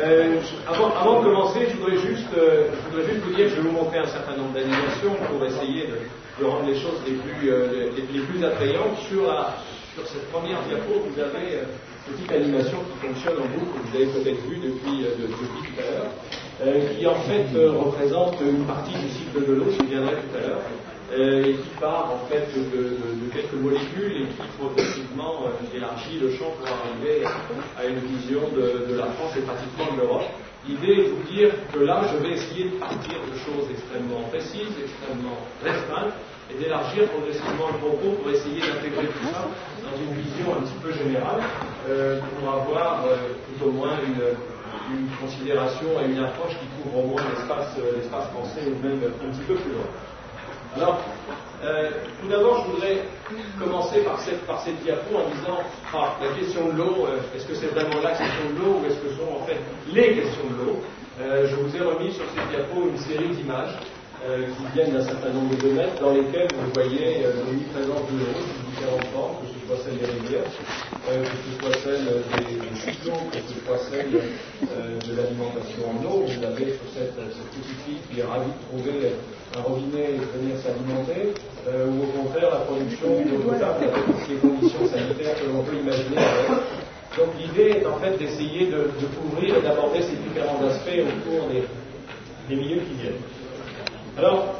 Avant de commencer, je voudrais juste vous dire que je vais vous montrer un certain nombre d'animations pour essayer de rendre les choses les plus attrayantes. Sur cette première diapo, vous avez une petite animation qui fonctionne en boucle, que vous avez peut-être vu depuis tout à l'heure, qui en fait représente une partie du cycle de l'eau, je viendrai tout à l'heure, et qui part en fait de quelques molécules et qui progressivement élargit le champ pour arriver à une vision de la France et pratiquement de l'Europe. L'idée est de vous dire que là, je vais essayer de partir de choses extrêmement précises, extrêmement restreintes, et d'élargir progressivement le propos pour essayer d'intégrer tout ça dans une vision un petit peu générale, pour avoir tout au moins une considération et une approche qui couvre au moins l'espace français ou même un petit peu plus loin. Alors, tout d'abord, je voudrais commencer par cette diapo en disant la question de l'eau, est-ce que c'est vraiment la question de l'eau ou est-ce que ce sont en fait les questions de l'eau? Je vous ai remis sur cette diapo une série d'images qui viennent d'un certain nombre de domaines dans lesquels vous voyez l'omniprésence de l'eau sous différentes formes, que ce soit celle des rivières, que ce soit celle des cyclones, que ce soit celle de l'alimentation en eau. Vous avez sur cette petite fille qui est ravie de trouver un robinet et de venir s'alimenter, ou au contraire la production d'eau potable avec toutes les conditions sanitaires que l'on peut imaginer avec. Donc l'idée est en fait d'essayer de couvrir et d'aborder ces différents aspects au cours des minutes qui viennent. Alors,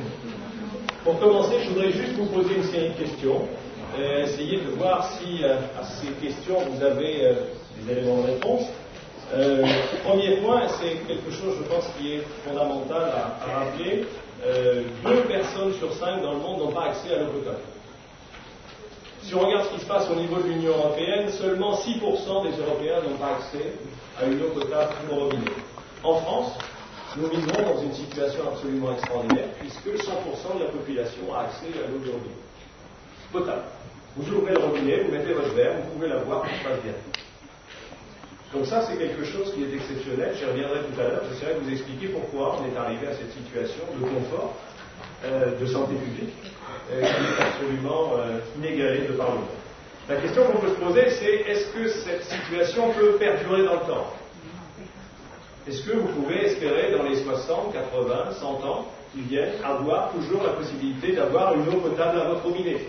pour commencer, je voudrais juste vous poser une série de questions, essayer de voir si à ces questions vous avez des éléments de réponse. Premier point, c'est quelque chose, je pense, qui est fondamental à rappeler. 2 personnes sur 5 dans le monde n'ont pas accès à l'eau potable. Si on regarde ce qui se passe au niveau de l'Union européenne, seulement 6% des Européens n'ont pas accès à une eau potable au robinet. En France, nous vivons dans une situation absolument extraordinaire, puisque 100% de la population a accès à l'eau du robinet potable. Vous ouvrez le robinet, vous mettez votre verre, vous pouvez la boire, tout se passe bien. Donc ça, c'est quelque chose qui est exceptionnel. J'y reviendrai tout à l'heure. J'essaierai de vous expliquer pourquoi on est arrivé à cette situation de confort, de santé publique, qui est absolument inégalée de par le monde. La question qu'on peut se poser, c'est est-ce que cette situation peut perdurer dans le temps? Est-ce que vous pouvez espérer dans les 60, 80, 100 ans qui viennent avoir toujours la possibilité d'avoir une eau potable à votre robinet?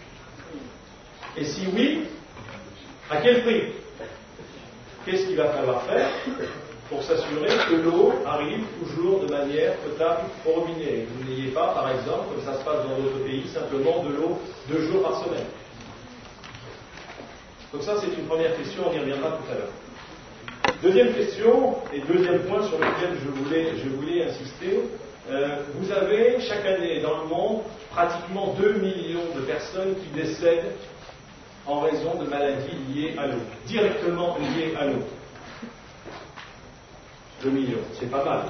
Et si oui, à quel prix? Qu'est-ce qu'il va falloir faire pour s'assurer que l'eau arrive toujours de manière potable au robinet? Vous n'ayez pas, par exemple, comme ça se passe dans d'autres pays, simplement de l'eau 2 jours par semaine. Donc ça, c'est une première question, on y reviendra tout à l'heure. Deuxième question, et deuxième point sur lequel je voulais insister, vous avez chaque année dans le monde pratiquement 2 millions de personnes qui décèdent en raison de maladies liées à l'eau, directement liées à l'eau. 2 millions, c'est pas mal.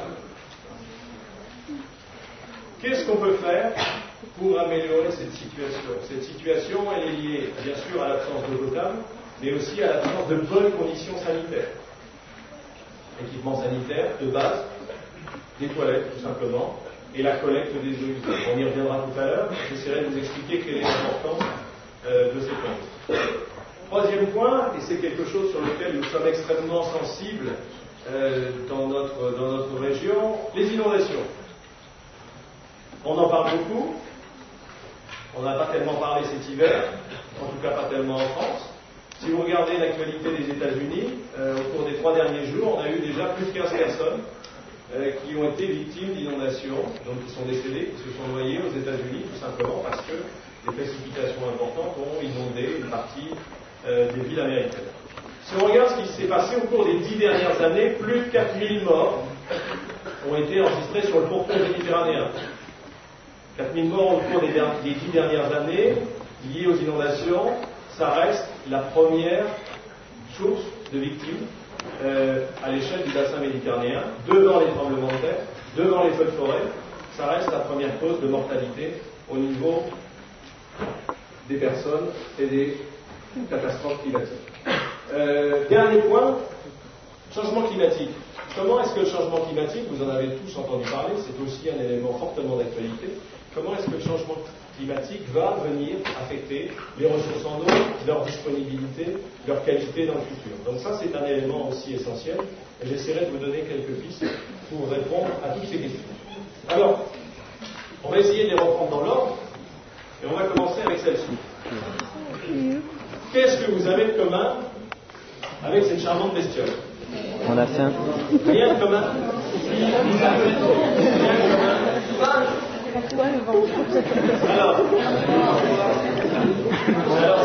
Qu'est-ce qu'on peut faire pour améliorer cette situation? Cette situation, elle est liée bien sûr à l'absence d'eau potable, mais aussi à l'absence de bonnes conditions sanitaires. Équipement sanitaire de base, des toilettes tout simplement, et la collecte des eaux usées. On y reviendra tout à l'heure, j'essaierai de vous expliquer quelle est l'importance de ces points. Troisième point, et c'est quelque chose sur lequel nous sommes extrêmement sensibles dans notre région, les inondations. On en parle beaucoup, on n'a pas tellement parlé cet hiver, en tout cas pas tellement en France. Si vous regardez l'actualité des États-Unis, au cours des 3 derniers jours, on a eu déjà plus de 15 personnes qui ont été victimes d'inondations, donc qui sont décédées, qui se sont noyées aux États-Unis, tout simplement parce que des précipitations importantes ont inondé une partie des villes américaines. Si on regarde ce qui s'est passé au cours des 10 dernières années, plus de 4000 morts ont été enregistrés sur le pourtour méditerranéen. 4000 morts au cours des 10 dernières années liées aux inondations, ça reste la première source de victimes à l'échelle du bassin méditerranéen, devant les tremblements de terre, devant les feux de forêt, ça reste la première cause de mortalité au niveau des personnes et des catastrophes climatiques. Dernier point, Changement climatique. Comment est-ce que le changement climatique, vous en avez tous entendu parler, c'est aussi un élément fortement d'actualité, comment est-ce que le changement climatique va venir affecter les ressources en eau, leur disponibilité, leur qualité dans le futur. Donc ça, c'est un élément aussi essentiel, et j'essaierai de vous donner quelques pistes pour répondre à toutes ces questions. Alors, on va essayer de les reprendre dans l'ordre, et on va commencer avec celle-ci. Qu'est-ce que vous avez de commun avec cette charmante bestiole? On a faim. Rien de commun. Rien de commun. Alors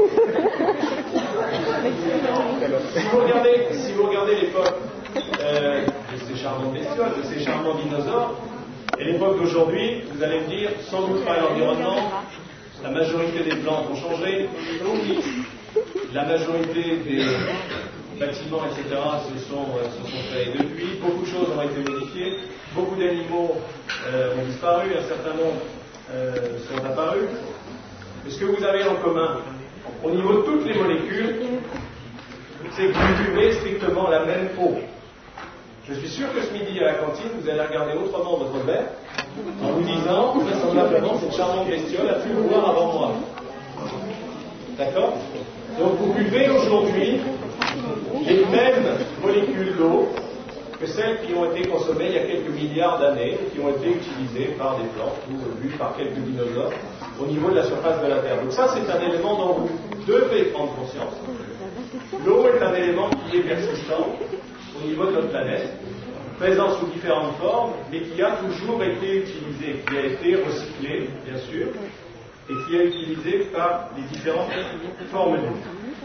si vous regardez l'époque de ces charmantes bestioles, de ces charmants dinosaures, et l'époque d'aujourd'hui, vous allez me dire, sans doute pas l'environnement, la majorité des plantes ont changé, la majorité des bâtiments, etc., se sont créés depuis, beaucoup de choses ont été modifiées, beaucoup d'animaux ont disparu, un certain nombre sont apparus. Et ce que vous avez en commun, au niveau de toutes les molécules, c'est que vous buvez strictement la même eau. Je suis sûr que ce midi à la cantine, vous allez regarder autrement votre verre, en vous disant, vraisemblablement, cette charmante bestiole a pu le voir avant moi. D'accord? Donc vous buvez aujourd'hui les mêmes molécules d'eau que celles qui ont été consommées il y a quelques milliards d'années, qui ont été utilisées par des plantes ou bues par quelques dinosaures au niveau de la surface de la Terre. Donc ça, c'est un élément dont vous devez prendre conscience. L'eau est un élément qui est persistant au niveau de notre planète, présent sous différentes formes, mais qui a toujours été utilisé, qui a été recyclé, bien sûr, et qui est utilisé par les différentes formes d'eau.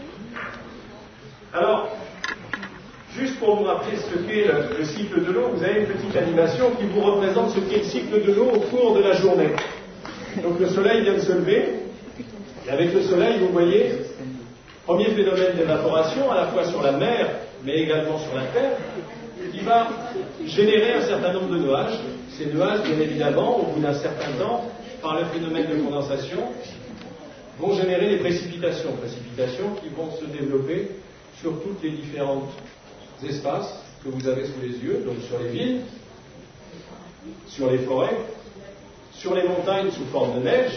Alors, juste pour vous rappeler ce qu'est le cycle de l'eau, vous avez une petite animation qui vous représente ce qu'est le cycle de l'eau au cours de la journée. Donc le soleil vient de se lever, et avec le soleil, vous voyez, premier phénomène d'évaporation, à la fois sur la mer, mais également sur la terre, qui va générer un certain nombre de nuages. Ces nuages, bien évidemment, au bout d'un certain temps, par le phénomène de condensation, vont générer des précipitations qui vont se développer sur toutes les différents espaces que vous avez sous les yeux, donc sur les villes, sur les forêts, sur les montagnes sous forme de neige.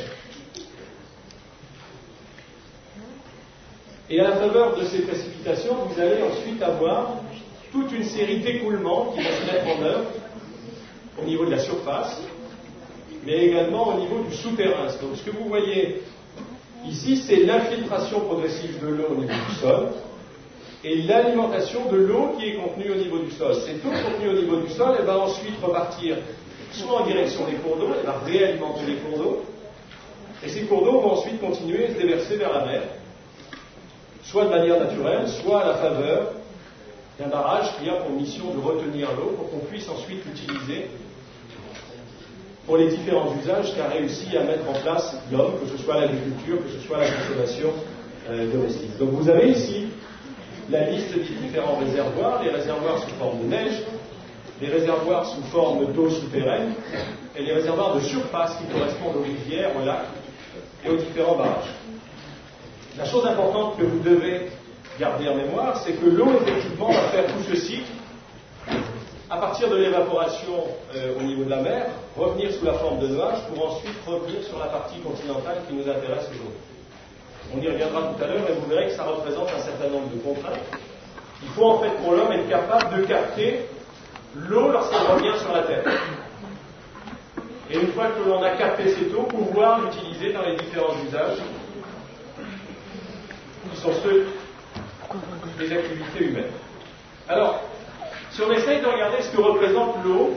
Et à la faveur de ces précipitations, vous allez ensuite avoir toute une série d'écoulements qui vont se mettre en œuvre au niveau de la surface, mais également au niveau du souterrain. Donc ce que vous voyez ici, c'est l'infiltration progressive de l'eau au niveau du sol et l'alimentation de l'eau qui est contenue au niveau du sol. Cette eau contenue au niveau du sol, elle va ensuite repartir soit en direction des cours d'eau, elle va réalimenter les cours d'eau, et ces cours d'eau vont ensuite continuer à se déverser vers la mer, soit de manière naturelle, soit à la faveur d'un barrage qui a pour mission de retenir l'eau pour qu'on puisse ensuite l'utiliser pour les différents usages qu'a réussi à mettre en place l'homme, que ce soit l'agriculture, que ce soit la consommation domestique. Donc vous avez ici la liste des différents réservoirs, les réservoirs sous forme de neige, les réservoirs sous forme d'eau souterraine et les réservoirs de surface qui correspondent aux rivières, aux lacs et aux différents barrages. La chose importante que vous devez garder en mémoire, c'est que l'eau, effectivement, va faire tout ce cycle à partir de l'évaporation au niveau de la mer, revenir sous la forme de nuages pour ensuite revenir sur la partie continentale qui nous intéresse aujourd'hui. On y reviendra tout à l'heure et vous verrez que ça représente un certain nombre de contraintes. Il faut en fait pour l'homme être capable de capter l'eau lorsqu'elle revient sur la Terre. Et une fois que l'on a capté cette eau, pouvoir l'utiliser dans les différents usages qui sont ceux des activités humaines. Alors, si on essaye de regarder ce que représente l'eau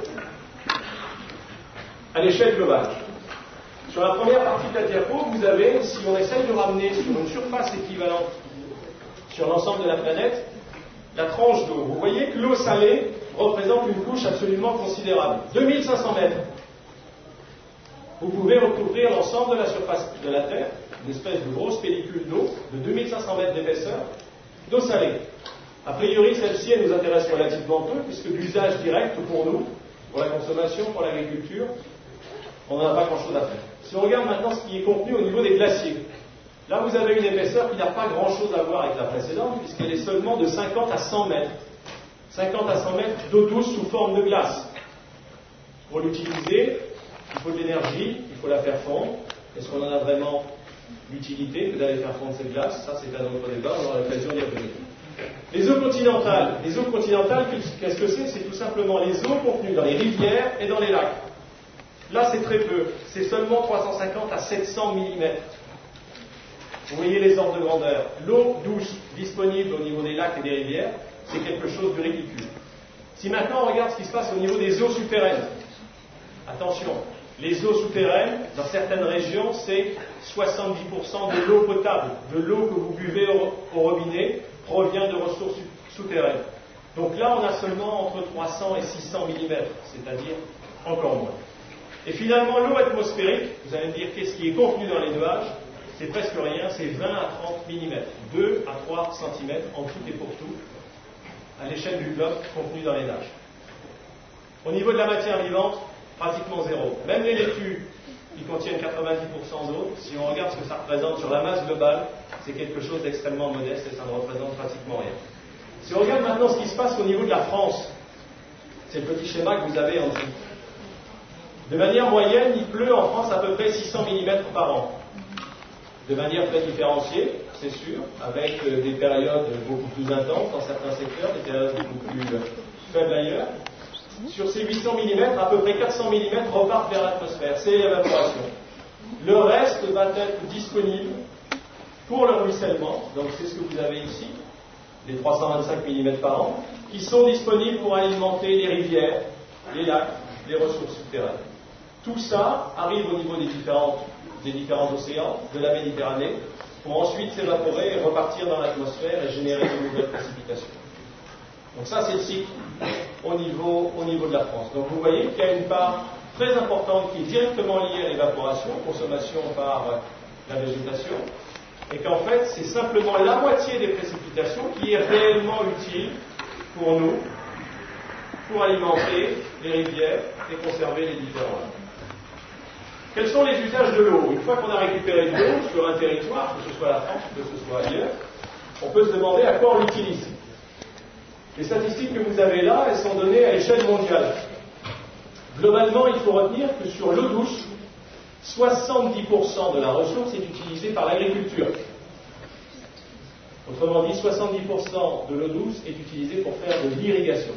à l'échelle globale, sur la première partie de la diapo, vous avez, si on essaye de ramener sur une surface équivalente sur l'ensemble de la planète, la tranche d'eau. Vous voyez que l'eau salée représente une couche absolument considérable. 2500 mètres. Vous pouvez recouvrir l'ensemble de la surface de la Terre, une espèce de grosse pellicule d'eau de 2500 mètres d'épaisseur, d'eau salée. A priori, celle-ci, elle nous intéresse relativement peu, puisque l'usage direct pour nous, pour la consommation, pour l'agriculture, on n'en a pas grand-chose à faire. Si on regarde maintenant ce qui est contenu au niveau des glaciers, là vous avez une épaisseur qui n'a pas grand-chose à voir avec la précédente, puisqu'elle est seulement de 50 à 100 mètres. 50 à 100 mètres d'eau douce sous forme de glace. Pour l'utiliser, il faut de l'énergie, il faut la faire fondre. Est-ce qu'on en a vraiment l'utilité que d'aller faire fondre cette glace? Ça, c'est un autre débat, on aura l'occasion d'y revenir. Les eaux continentales. Les eaux continentales, qu'est-ce que c'est? C'est tout simplement les eaux contenues dans les rivières et dans les lacs. Là, c'est très peu. C'est seulement 350 à 700 mm. Vous voyez les ordres de grandeur. L'eau douce disponible au niveau des lacs et des rivières, c'est quelque chose de ridicule. Si maintenant on regarde ce qui se passe au niveau des eaux souterraines, attention, les eaux souterraines, dans certaines régions, c'est 70% de l'eau potable, de l'eau que vous buvez au robinet, provient de ressources souterraines. Donc là, on a seulement entre 300 et 600 mm, c'est-à-dire encore moins. Et finalement, l'eau atmosphérique, vous allez me dire qu'est-ce qui est contenu dans les nuages? C'est presque rien, c'est 20 à 30 mm, 2 à 3 cm en tout et pour tout, à l'échelle du globe contenu dans les nages. Au niveau de la matière vivante, pratiquement zéro. Même les laitues, qui contiennent 90% d'eau, si on regarde ce que ça représente sur la masse globale, c'est quelque chose d'extrêmement modeste et ça ne représente pratiquement rien. Si on regarde maintenant ce qui se passe au niveau de la France, c'est le petit schéma que vous avez en dessous. De manière moyenne, il pleut en France à peu près 600 mm par an. De manière très différenciée, c'est sûr, avec des périodes beaucoup plus intenses dans certains secteurs, des périodes beaucoup plus faibles ailleurs. Sur ces 800 mm, à peu près 400 mm repartent vers l'atmosphère, c'est l'évaporation. Le reste va être disponible pour le ruissellement, donc c'est ce que vous avez ici, les 325 mm par an, qui sont disponibles pour alimenter les rivières, les lacs, les ressources souterraines. Tout ça arrive au niveau des différents océans, de la Méditerranée, pour ensuite s'évaporer et repartir dans l'atmosphère et générer de nouvelles précipitations. Donc ça, c'est le cycle au niveau de la France. Donc vous voyez qu'il y a une part très importante qui est directement liée à l'évaporation, consommation par la végétation, et qu'en fait, c'est simplement la moitié des précipitations qui est réellement utile pour nous, pour alimenter les rivières et conserver les différents lacs. Quels sont les usages de l'eau? Une fois qu'on a récupéré de l'eau sur un territoire, que ce soit la France, que ce soit ailleurs, on peut se demander à quoi on l'utilise. Les statistiques que vous avez là, elles sont données à l'échelle mondiale. Globalement, il faut retenir que sur l'eau douce, 70% de la ressource est utilisée par l'agriculture. Autrement dit, 70% de l'eau douce est utilisée pour faire de l'irrigation.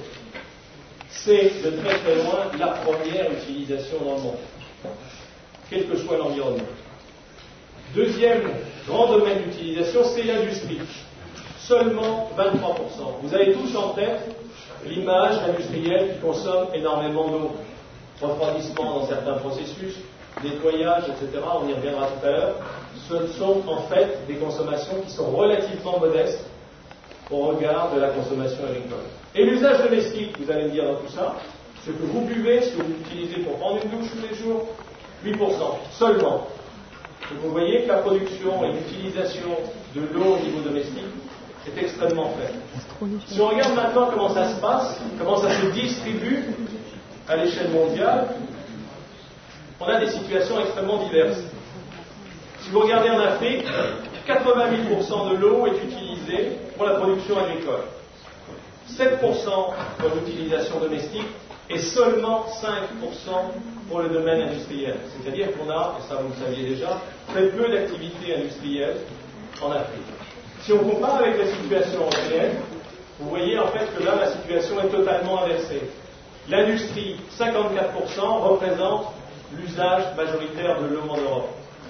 C'est de très très loin la première utilisation dans le monde, quel que soit l'environnement. Deuxième grand domaine d'utilisation, c'est l'industrie. Seulement 23%. Vous avez tous en tête l'image industrielle qui consomme énormément d'eau. Refroidissement dans certains processus, nettoyage, etc. On y reviendra tout à l'heure. Ce sont en fait des consommations qui sont relativement modestes au regard de la consommation agricole. Et l'usage domestique, vous allez me dire dans tout ça, ce que vous buvez, ce que vous utilisez pour prendre une douche tous les jours, 8% seulement. Donc vous voyez que la production et l'utilisation de l'eau au niveau domestique est extrêmement faible. Si on regarde maintenant comment ça se passe, comment ça se distribue à l'échelle mondiale, on a des situations extrêmement diverses. Si vous regardez en Afrique, 80 000% de l'eau est utilisée pour la production agricole, 7% pour l'utilisation domestique et seulement 5% pour le domaine industriel. C'est-à-dire qu'on a, et ça vous le saviez déjà, très peu d'activités industrielles en Afrique. Si on compare avec la situation européenne, vous voyez en fait que là, la situation est totalement inversée. L'industrie, 54%, représente l'usage majoritaire de l'eau en Europe.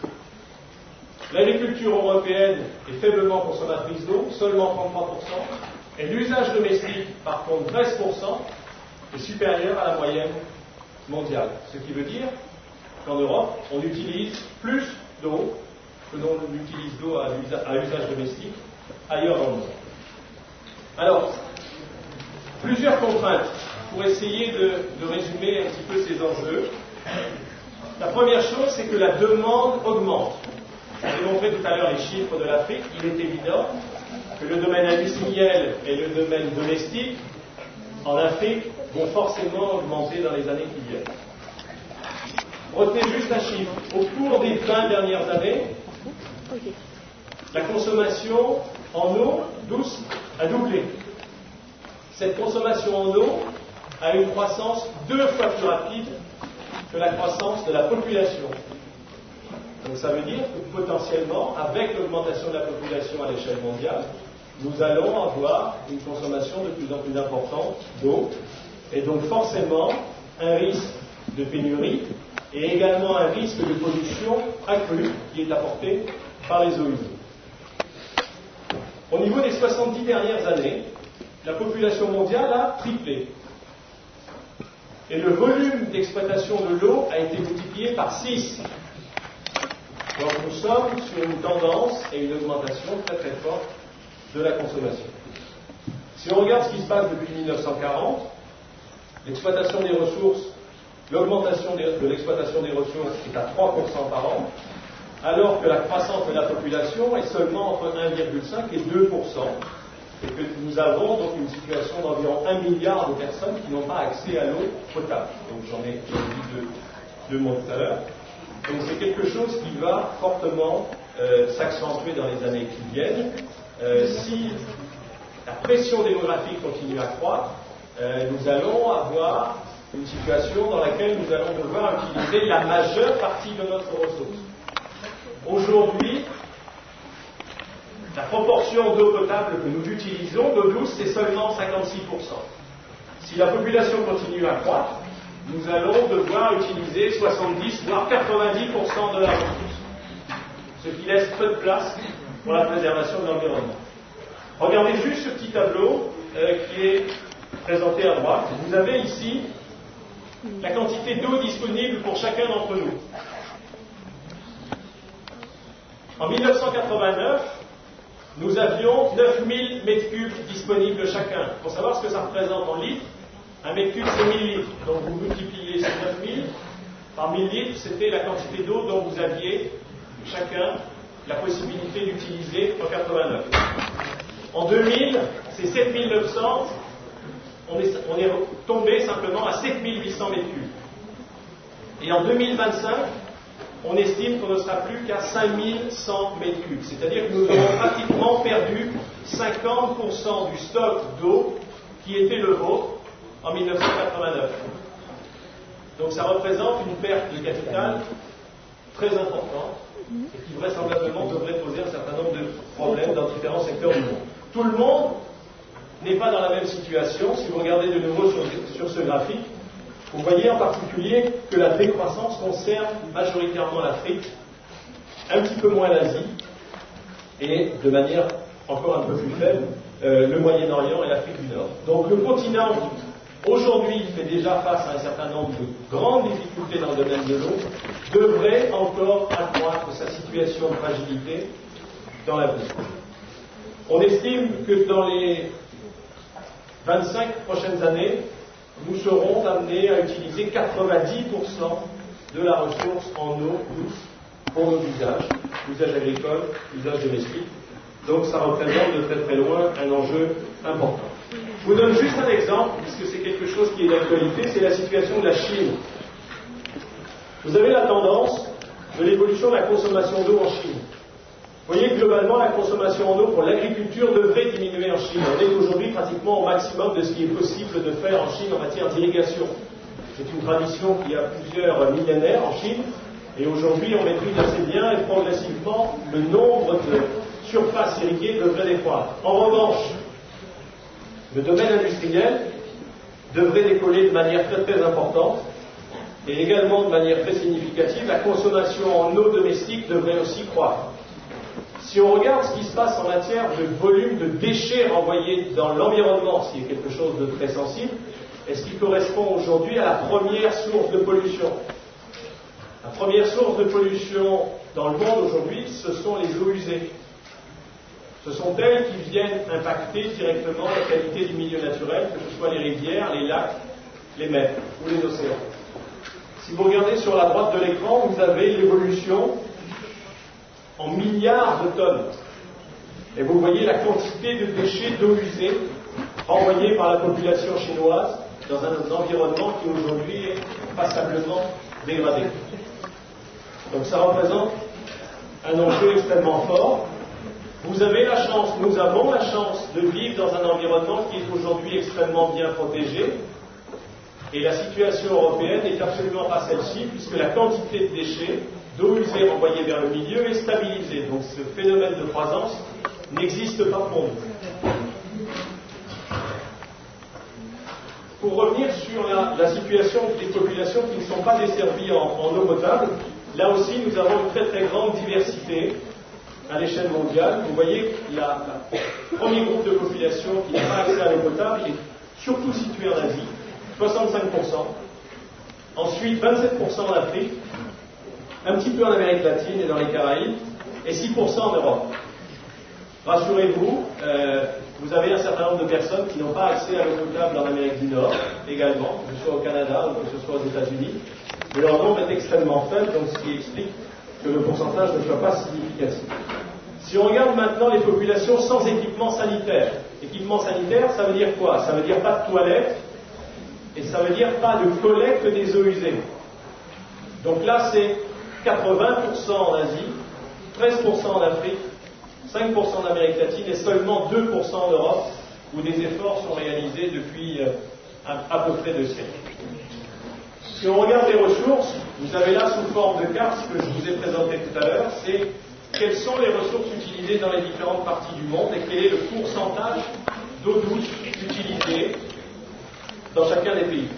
L'agriculture européenne est faiblement consommatrice d'eau, seulement 33%, et l'usage domestique, par contre 13%, est supérieur à la moyenne mondiale. Ce qui veut dire qu'en Europe, on utilise plus d'eau que l'on utilise d'eau à usage domestique ailleurs dans le monde. Alors, plusieurs contraintes pour essayer de résumer un petit peu ces enjeux. La première chose, c'est que la demande augmente. J'ai montré tout à l'heure les chiffres de l'Afrique. Il est évident que le domaine industriel et le domaine domestique en Afrique vont forcément augmenter dans les années qui viennent. Retenez juste un chiffre. Au cours des 20 dernières années, la consommation en eau douce a doublé. cette consommation en eau a une croissance 2 fois plus rapide que la croissance de la population. Donc ça veut dire que potentiellement, avec l'augmentation de la population à l'échelle mondiale, nous allons avoir une consommation de plus en plus importante d'eau, et donc forcément un risque de pénurie et également un risque de pollution accrue qui est apporté par les eaux usées. Au niveau des 70 dernières années, la population mondiale a triplé. Et le volume d'exploitation de l'eau a été multiplié par 6. Donc nous sommes sur une tendance et une augmentation très très forte de la consommation. Si on regarde ce qui se passe depuis 1940, l'exploitation des ressources, l'augmentation de l'exploitation des ressources est à 3% par an, alors que la croissance de la population est seulement entre 1,5 et 2%, et que nous avons donc une situation d'environ 1 milliard de personnes qui n'ont pas accès à l'eau potable. Donc j'en ai dit deux mots tout à l'heure. Donc c'est quelque chose qui va fortement s'accentuer dans les années qui viennent. Si la pression démographique continue à croître, nous allons avoir une situation dans laquelle nous allons devoir utiliser la majeure partie de notre ressource. Aujourd'hui, la proportion d'eau potable que nous utilisons, d'eau douce, c'est seulement 56%. Si la population continue à croître, nous allons devoir utiliser 70 voire 90% de la ressource, ce qui laisse peu de place pour la préservation de l'environnement. Regardez juste ce petit tableau qui est présenté à droite. Vous avez ici la quantité d'eau disponible pour chacun d'entre nous. En 1989, nous avions 9000 mètres cubes disponibles chacun. Pour savoir ce que ça représente en litres, un mètre cube c'est 1000 litres. Donc vous multipliez ces 9000 par 1000 litres, c'était la quantité d'eau dont vous aviez chacun la possibilité d'utiliser en 89. En 2000, c'est 7900, on est tombé simplement à 7800 mètres cubes. Et en 2025, on estime qu'on ne sera plus qu'à 5100 mètres cubes. C'est-à-dire que nous aurons pratiquement perdu 50% du stock d'eau qui était le vôtre en 1989. Donc ça représente une perte de capital très importante et qui vraisemblablement devrait poser un certain nombre de problèmes dans différents secteurs du monde. Tout le monde n'est pas dans la même situation. Si vous regardez de nouveau sur ce graphique, vous voyez en particulier que la décroissance concerne majoritairement l'Afrique, un petit peu moins l'Asie, et de manière encore un peu plus faible, le Moyen-Orient et l'Afrique du Nord. Donc le continent, aujourd'hui, fait déjà face à un certain nombre de grandes difficultés dans le domaine de l'eau, devrait encore accroître sa situation de fragilité dans l'avenir. On estime que dans les 25 prochaines années, nous serons amenés à utiliser 90% de la ressource en eau douce pour nos usages, usage agricole, usage domestique. Donc ça représente de très très loin un enjeu important. Je vous donne juste un exemple, puisque c'est quelque chose qui est d'actualité, c'est la situation de la Chine. Vous avez la tendance de l'évolution de la consommation d'eau en Chine. Vous voyez que globalement, la consommation en eau pour l'agriculture devrait diminuer en Chine. On est aujourd'hui pratiquement au maximum de ce qui est possible de faire en Chine en matière d'irrigation. C'est une tradition qui a plusieurs millénaires en Chine, et aujourd'hui on maîtrise assez bien et progressivement le nombre de surfaces irriguées devrait décroître. En revanche, le domaine industriel devrait décoller de manière très très importante, et également de manière très significative, la consommation en eau domestique devrait aussi croître. Si on regarde ce qui se passe en matière de volume de déchets renvoyés dans l'environnement, ce qui est quelque chose de très sensible, et ce qui correspond aujourd'hui à la première source de pollution. La première source de pollution dans le monde aujourd'hui, ce sont les eaux usées. Ce sont elles qui viennent impacter directement la qualité du milieu naturel, que ce soit les rivières, les lacs, les mers ou les océans. Si vous regardez sur la droite de l'écran, vous avez l'évolution en milliards de tonnes. Et vous voyez la quantité de déchets d'eau usée renvoyés par la population chinoise dans un environnement qui aujourd'hui est passablement dégradé. Donc ça représente un enjeu extrêmement fort. Vous avez la chance, nous avons la chance de vivre dans un environnement qui est aujourd'hui extrêmement bien protégé. Et la situation européenne n'est absolument pas celle-ci, puisque la quantité de déchets, d'eau usée renvoyée vers le milieu est stabilisée. Donc ce phénomène de croissance n'existe pas pour nous. Pour revenir sur la situation des populations qui ne sont pas desservies en eau potable, là aussi nous avons une très très grande diversité à l'échelle mondiale. Vous voyez que le premier groupe de population qui n'a pas accès à l'eau potable est surtout situé en Asie, 65%, ensuite 27% en Afrique, un petit peu en Amérique latine et dans les Caraïbes, et 6% en Europe. Rassurez-vous, vous avez un certain nombre de personnes qui n'ont pas accès à l'eau potable en Amérique du Nord, également, que ce soit au Canada ou que ce soit aux États-Unis, mais leur nombre est extrêmement faible, donc ce qui explique que le pourcentage ne soit pas significatif. Si on regarde maintenant les populations sans équipement sanitaire, équipement sanitaire, ça veut dire quoi? Ça veut dire pas de toilettes, et ça veut dire pas de collecte des eaux usées. Donc là, c'est 80% en Asie, 13% en Afrique, 5% en Amérique latine et seulement 2% en Europe, où des efforts sont réalisés depuis à peu près 2 siècles. Si on regarde les ressources, vous avez là sous forme de carte ce que je vous ai présenté tout à l'heure, c'est quelles sont les ressources utilisées dans les différentes parties du monde et quel est le pourcentage d'eau douce utilisée dans chacun des pays.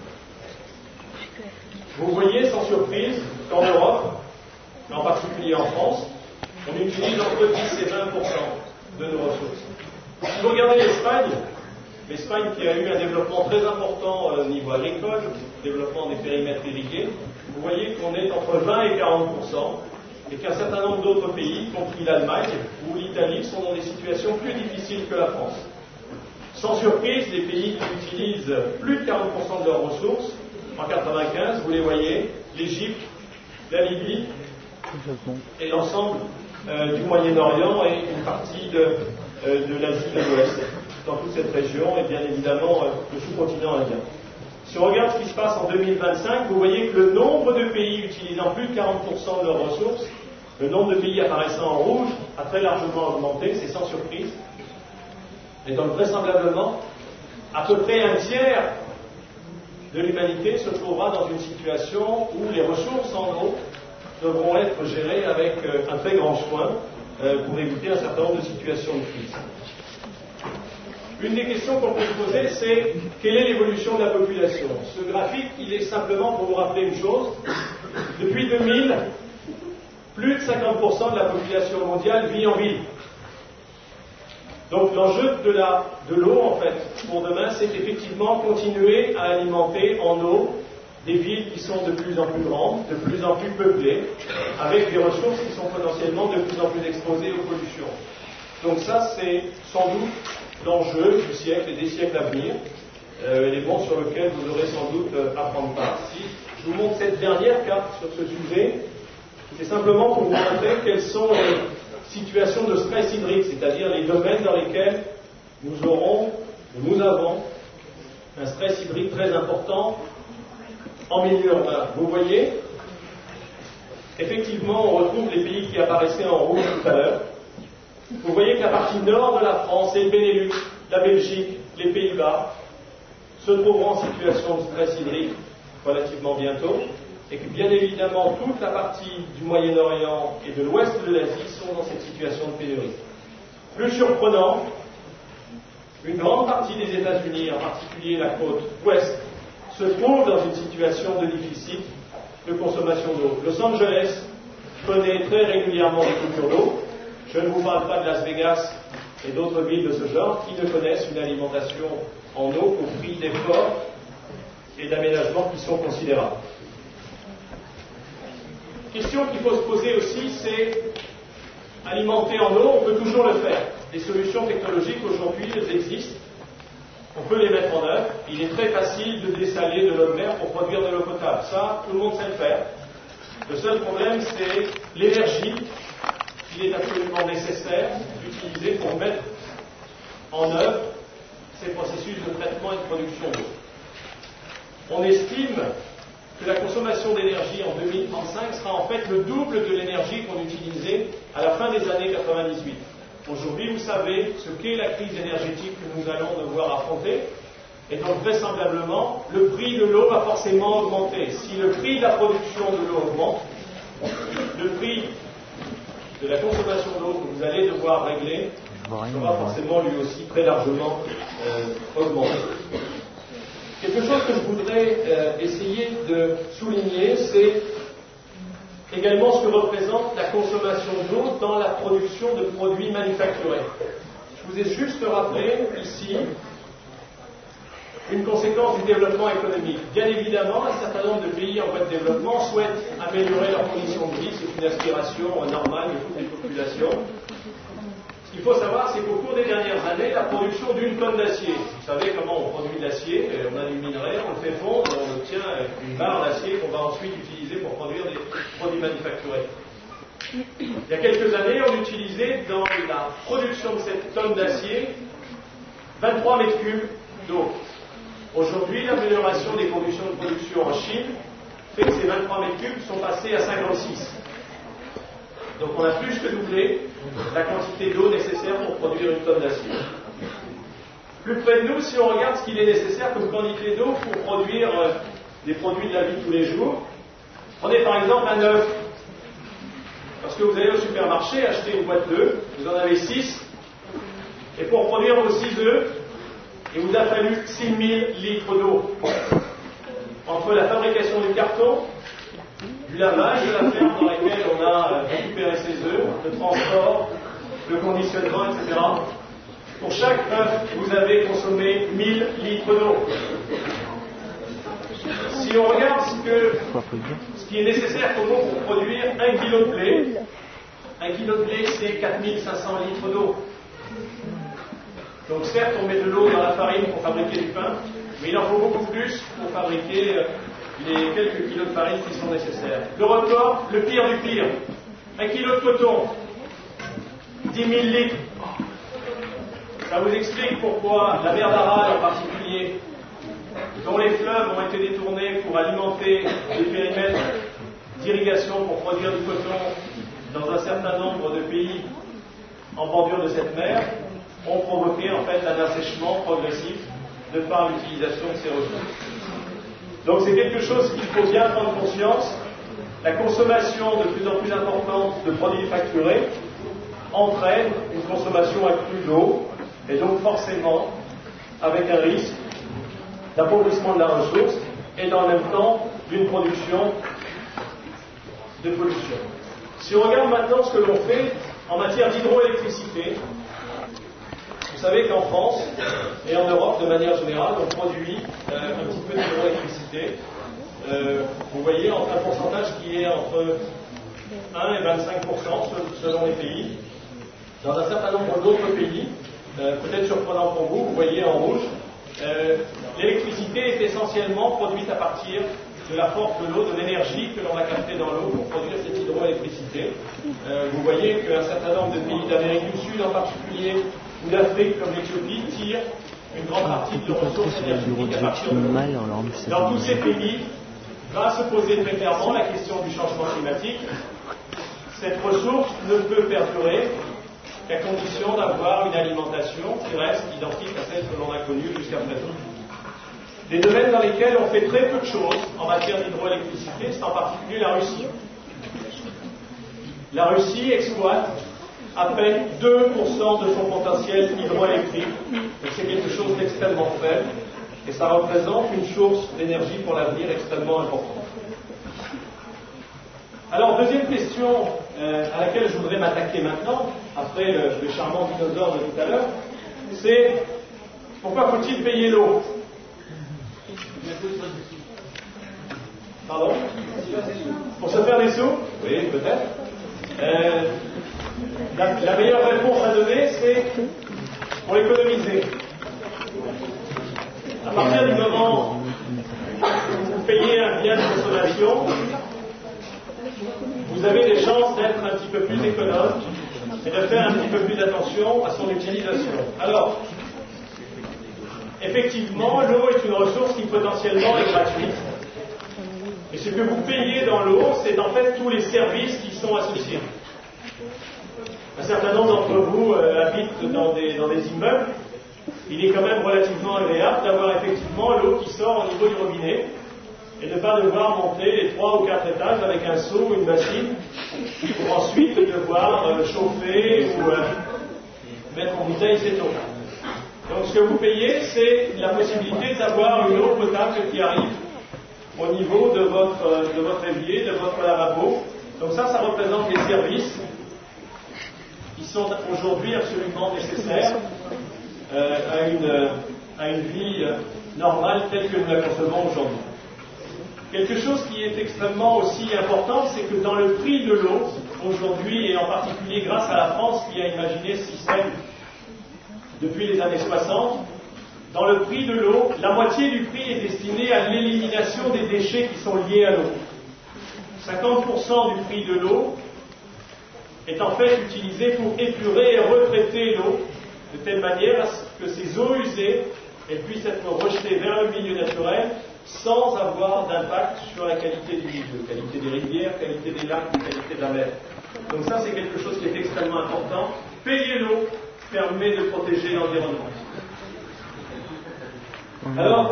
Vous voyez sans surprise qu'en Europe, en particulier en France, on utilise entre 10 et 20% de nos ressources. Si vous regardez l'Espagne qui a eu un développement très important au niveau agricole, développement des périmètres irrigués, vous voyez qu'on est entre 20 et 40%, et qu'un certain nombre d'autres pays, y compris l'Allemagne ou l'Italie, sont dans des situations plus difficiles que la France. Sans surprise, les pays qui utilisent plus de 40% de leurs ressources, en 1995, vous les voyez, l'Égypte, la Libye et l'ensemble du Moyen-Orient et une partie de l'Asie de l'Ouest, dans toute cette région, et bien évidemment le sous-continent indien. Si on regarde ce qui se passe en 2025, vous voyez que le nombre de pays utilisant plus de 40% de leurs ressources, le nombre de pays apparaissant en rouge, a très largement augmenté, c'est sans surprise. Et donc vraisemblablement, à peu près un tiers de l'humanité se trouvera dans une situation où les ressources en eau devront être gérées avec un très grand soin pour éviter un certain nombre de situations de crise. Une des questions qu'on peut se poser, c'est quelle est l'évolution de la population? Ce graphique, il est simplement pour vous rappeler une chose. Depuis 2000, plus de 50% de la population mondiale vit en ville. Donc l'enjeu de l'eau, en fait, pour demain, c'est effectivement continuer à alimenter en eau des villes qui sont de plus en plus grandes, de plus en plus peuplées, avec des ressources qui sont potentiellement de plus en plus exposées aux pollutions. Donc ça, c'est sans doute l'enjeu du siècle et des siècles à venir, les bons sur lesquels vous aurez sans doute à prendre part. Si je vous montre cette dernière carte sur ce sujet, c'est simplement pour vous montrer quelles sont les situations de stress hydrique, c'est-à-dire les domaines dans lesquels nous avons un stress hydrique très important en milieu urbain. Vous voyez, effectivement, on retrouve les pays qui apparaissaient en rouge tout à l'heure. Vous voyez que la partie nord de la France et le Benelux, la Belgique, les Pays-Bas se trouveront en situation de stress hydrique relativement bientôt, et que bien évidemment toute la partie du Moyen-Orient et de l'ouest de l'Asie sont dans cette situation de pénurie. Plus surprenant, une grande partie des États-Unis, en particulier la côte ouest, se trouve dans une situation de déficit de consommation d'eau. Los Angeles connaît très régulièrement des coupures d'eau. Je ne vous parle pas de Las Vegas et d'autres villes de ce genre qui ne connaissent une alimentation en eau au prix d'efforts et d'aménagements qui sont considérables. Question qu'il faut se poser aussi, c'est alimenter en eau, on peut toujours le faire. Les solutions technologiques aujourd'hui, elles existent. On peut les mettre en œuvre. Il est très facile de dessaler de l'eau de mer pour produire de l'eau potable. Ça, tout le monde sait le faire. Le seul problème, c'est l'énergie qu'il est absolument nécessaire d'utiliser pour mettre en œuvre ces processus de traitement et de production d'eau. On estime que la consommation d'énergie en 2035 sera en fait le double de l'énergie qu'on utilisait à la fin des années 98. Aujourd'hui, vous savez ce qu'est la crise énergétique que nous allons devoir affronter. Et donc, vraisemblablement, le prix de l'eau va forcément augmenter. Si le prix de la production de l'eau augmente, le prix de la consommation d'eau que vous allez devoir régler sera forcément lui aussi très largement augmenté. Quelque chose que je voudrais essayer de souligner, c'est également ce que représente la consommation d'eau dans la production de produits manufacturés. Je vous ai juste rappelé ici une conséquence du développement économique. Bien évidemment, un certain nombre de pays en voie de développement souhaitent améliorer leurs conditions de vie, c'est une aspiration normale de toutes les populations. Ce qu'il faut savoir, c'est qu'au cours des dernières années, la production d'une tonne d'acier, vous savez comment on produit de l'acier, on a du minerai, on le fait fondre, on obtient une barre d'acier qu'on va ensuite utiliser pour produire des produits manufacturés. Il y a quelques années, on utilisait dans la production de cette tonne d'acier 23 mètres cubes d'eau. Aujourd'hui, l'amélioration des conditions de production en Chine fait que ces 23 mètres cubes sont passés à 56. Donc on a plus que doublé la quantité d'eau nécessaire pour produire une tonne d'acier. Plus près de nous, si on regarde ce qu'il est nécessaire comme quantité d'eau pour produire des produits de la vie de tous les jours, prenez par exemple un œuf. Parce que vous allez au supermarché acheter une boîte d'œufs, vous en avez 6, et pour produire vos 6 œufs, il vous a fallu 6000 litres d'eau. Entre la fabrication du carton, du lavage de la ferme dans laquelle on a récupéré ces œufs, le transport, le conditionnement, etc. Pour chaque œuf, vous avez consommé 1000 litres d'eau. Si on regarde ce qui est nécessaire pour nous pour produire 1 kg de blé, 1 kg de blé c'est 4500 litres d'eau. Donc certes, on met de l'eau dans la farine pour fabriquer du pain, mais il en faut beaucoup plus pour fabriquer les quelques kilos de farine qui sont nécessaires. Le record, le pire du pire. 1 kilo de coton, 10 000 litres. Ça vous explique pourquoi la mer d'Aral en particulier, dont les fleuves ont été détournés pour alimenter les périmètres d'irrigation pour produire du coton dans un certain nombre de pays en bordure de cette mer, ont provoqué en fait un assèchement progressif de par l'utilisation de ces ressources. Donc c'est quelque chose qu'il faut bien prendre conscience. La consommation de plus en plus importante de produits facturés entraîne une consommation accrue d'eau, et donc forcément avec un risque d'appauvrissement de la ressource et dans le même temps d'une production de pollution. Si on regarde maintenant ce que l'on fait en matière d'hydroélectricité, vous savez qu'en France et en Europe de manière générale, on produit un petit peu d'hydroélectricité. Vous voyez, entre un pourcentage qui est entre 1 et 25% selon les pays. Dans un certain nombre d'autres pays, peut-être surprenant pour vous, vous voyez en rouge, l'électricité est essentiellement produite à partir de la force de l'eau, de l'énergie que l'on va capter dans l'eau pour produire cette hydroélectricité. Vous voyez qu'un certain nombre de pays d'Amérique du Sud en particulier, ou d'Afrique comme l'Éthiopie, tirent une grande partie de leurs ressources énergétiques à partir de l'eau. Dans tous ces pays, va se poser très clairement la question du changement climatique. Cette ressource ne peut perdurer qu'à condition d'avoir une alimentation qui reste identique à celle que l'on a connue jusqu'à présent. Les domaines dans lesquels on fait très peu de choses en matière d'hydroélectricité, c'est en particulier la Russie. La Russie exploite à peine 2% de son potentiel hydroélectrique, donc c'est quelque chose d'extrêmement faible, et ça représente une source d'énergie pour l'avenir extrêmement importante. Alors, deuxième question à laquelle je voudrais m'attaquer maintenant, après le charmant dinosaure de tout à l'heure, c'est pourquoi faut-il payer l'eau? Pardon? Pour se faire des sous? Oui, peut-être. La meilleure réponse à donner, c'est pour économiser. À partir du moment où vous payez un bien de consommation, vous avez des chances d'être un petit peu plus économe et de faire un petit peu plus attention à son utilisation. Alors, effectivement, l'eau est une ressource qui potentiellement est gratuite. Et ce que vous payez dans l'eau, c'est en fait tous les services qui sont associés. un certain nombre d'entre vous habitent dans des immeubles, il est quand même relativement agréable d'avoir effectivement l'eau qui sort au niveau du robinet et de ne pas devoir monter les 3 ou 4 étages avec un seau ou une bassine pour ensuite devoir chauffer ou mettre en bouteille cette eau. Donc ce que vous payez, c'est la possibilité d'avoir une eau potable qui arrive au niveau de votre évier, de votre lavabo. Donc ça représente les services qui sont aujourd'hui absolument nécessaires à une vie normale telle que nous la concevons aujourd'hui. Quelque chose qui est extrêmement aussi important, c'est que dans le prix de l'eau, aujourd'hui, et en particulier grâce à la France qui a imaginé ce système depuis les années 60, dans le prix de l'eau, la moitié du prix est destinée à l'élimination des déchets qui sont liés à l'eau. 50% du prix de l'eau est en fait utilisé pour épurer et retraiter l'eau de telle manière à ce que ces eaux usées elles puissent être rejetées vers le milieu naturel sans avoir d'impact sur la qualité du milieu, qualité des rivières, qualité des lacs, qualité de la mer. Donc ça, c'est quelque chose qui est extrêmement important. Payer l'eau permet de protéger l'environnement. Alors,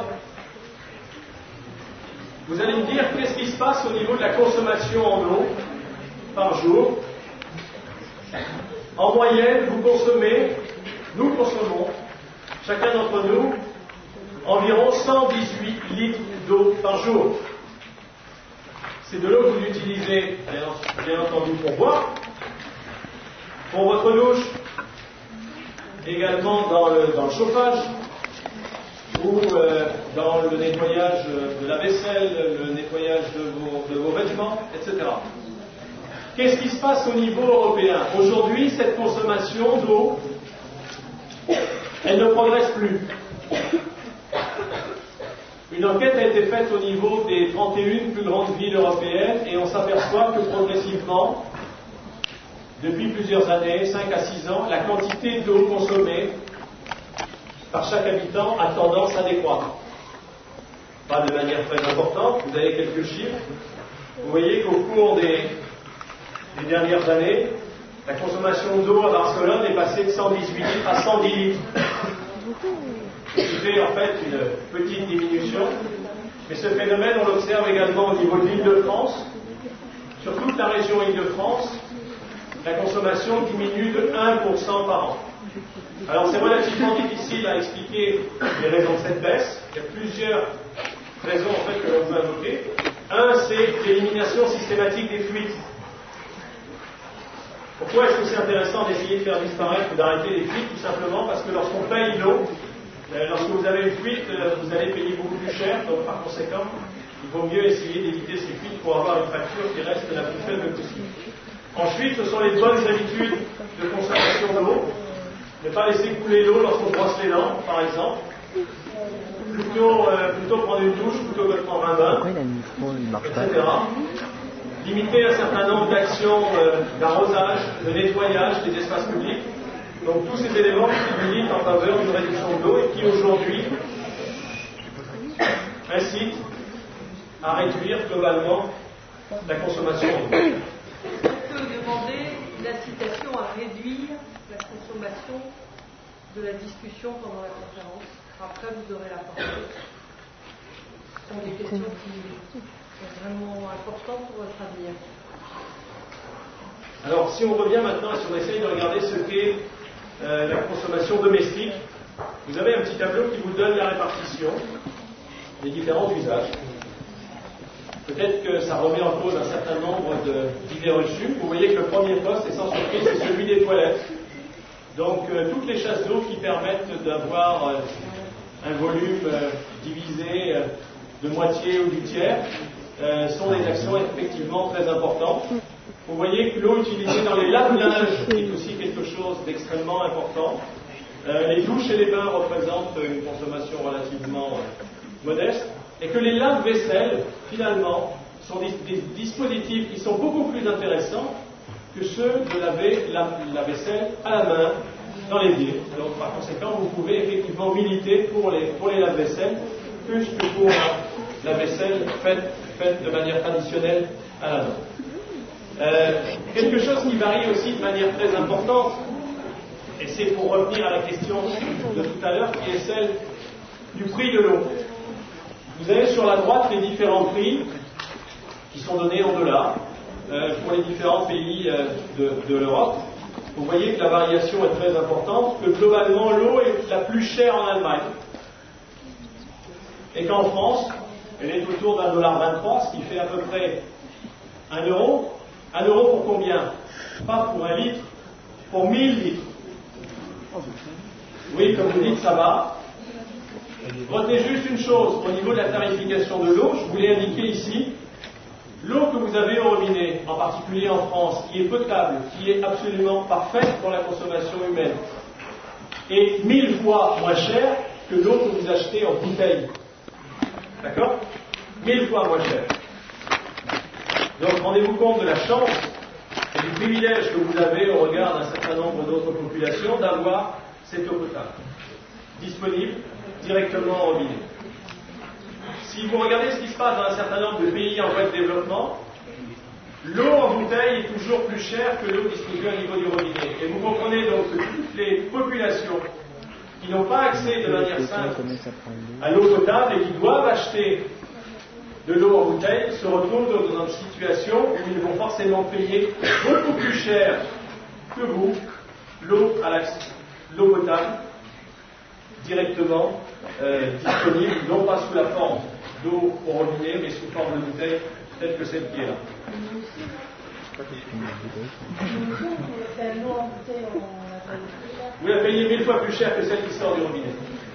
vous allez me dire, qu'est-ce qui se passe au niveau de la consommation en eau par jour? En moyenne, nous consommons, chacun d'entre nous, environ 118 litres d'eau par jour. C'est de l'eau que vous utilisez, bien entendu, pour boire, pour votre douche, également dans le chauffage, ou dans le nettoyage de la vaisselle, le nettoyage de vos vêtements, etc. Qu'est-ce qui se passe au niveau européen? Aujourd'hui, cette consommation d'eau, elle ne progresse plus. Une enquête a été faite au niveau des 31 plus grandes villes européennes et on s'aperçoit que progressivement, depuis plusieurs années, 5 à 6 ans, la quantité d'eau consommée par chaque habitant a tendance à décroître. Pas de manière très importante, vous avez quelques chiffres. Vous voyez qu'au cours des dernières années, la consommation d'eau à Barcelone est passée de 118 litres à 110 litres. Ce qui fait en fait une petite diminution. Mais ce phénomène, on l'observe également au niveau de l'Île-de-France. Sur toute la région Île-de-France, la consommation diminue de 1% par an. Alors c'est relativement difficile à expliquer les raisons de cette baisse. Il y a plusieurs raisons en fait que l'on peut invoquer. Un, c'est l'élimination systématique des fuites. Pourquoi est-ce que c'est intéressant d'essayer de faire disparaître ou d'arrêter les fuites? Tout simplement parce que lorsqu'on paye l'eau, lorsque vous avez une fuite, vous allez payer beaucoup plus cher, donc par conséquent, il vaut mieux essayer d'éviter ces fuites pour avoir une facture qui reste la plus faible possible. Ensuite, ce sont les bonnes habitudes de consommation d'eau. Ne pas laisser couler l'eau lorsqu'on brosse les dents, par exemple. Plutôt prendre une douche plutôt que de prendre un bain, etc. Limiter un certain nombre d'actions d'arrosage, de nettoyage des espaces publics. Donc tous ces éléments qui militent en faveur d'une réduction de l'eau et qui aujourd'hui incitent à réduire globalement la consommation d'eau. On peut demander l'incitation à réduire la consommation de la discussion pendant la conférence. Après, vous aurez la parole. Ce sont des questions qui sont vraiment importantes pour votre avenir. Alors, si on revient maintenant et si on essaye de regarder ce qu'est la consommation domestique, vous avez un petit tableau qui vous donne la répartition des différents usages. Peut-être que ça remet en cause un certain nombre d'idées reçues. Vous voyez que le premier poste, et sans surprise, c'est celui des toilettes. Donc, toutes les chasses d'eau qui permettent d'avoir un volume divisé de moitié ou du tiers sont des actions effectivement très importantes. Vous voyez que l'eau utilisée dans les lave-linges est aussi quelque chose d'extrêmement important. Les douches et les bains représentent une consommation relativement modeste. Et que les lave-vaisselle, finalement, sont des dispositifs qui sont beaucoup plus intéressants que ceux de laver la vaisselle à la main dans l'évier. Donc, par conséquent, vous pouvez effectivement militer pour les lave-vaisselle plus que pour la vaisselle faite de manière traditionnelle à la main. Quelque chose qui varie aussi de manière très importante, et c'est pour revenir à la question de tout à l'heure, qui est celle du prix de l'eau. Vous avez sur la droite les différents prix qui sont donnés en dollars pour les différents pays de l'Europe. Vous voyez que la variation est très importante, que globalement l'eau est la plus chère en Allemagne, et qu'en France, elle est autour d'un $1,23, ce qui fait à peu près 1 euro. 1 euro pour combien? Pas pour 1 litre, pour 1000 litres. Oui, comme vous dites, ça va. Retenez juste une chose, au niveau de la tarification de l'eau, je vous l'ai indiqué ici, l'eau que vous avez au robinet, en particulier en France, qui est potable, qui est absolument parfaite pour la consommation humaine, est 1000 fois moins chère que l'eau que vous achetez en bouteille. D'accord? 1000 fois moins chère. Donc rendez-vous compte de la chance et du privilège que vous avez au regard d'un certain nombre d'autres populations d'avoir cette eau potable, disponible directement au robinet. Si vous regardez ce qui se passe dans un certain nombre de pays en voie de développement, l'eau en bouteille est toujours plus chère que l'eau distribuée au niveau du robinet. Et vous comprenez donc que toutes les populations qui n'ont pas accès de manière simple à l'eau potable et qui doivent acheter de l'eau en bouteille se retrouvent dans une situation où ils vont forcément payer beaucoup plus cher que vous l'eau potable directement disponible, non pas sous la forme d'eau au robinet, mais sous forme de bouteille telle que celle qui est là. Vous la payez 1000 fois plus cher que celle qui sort du robinet.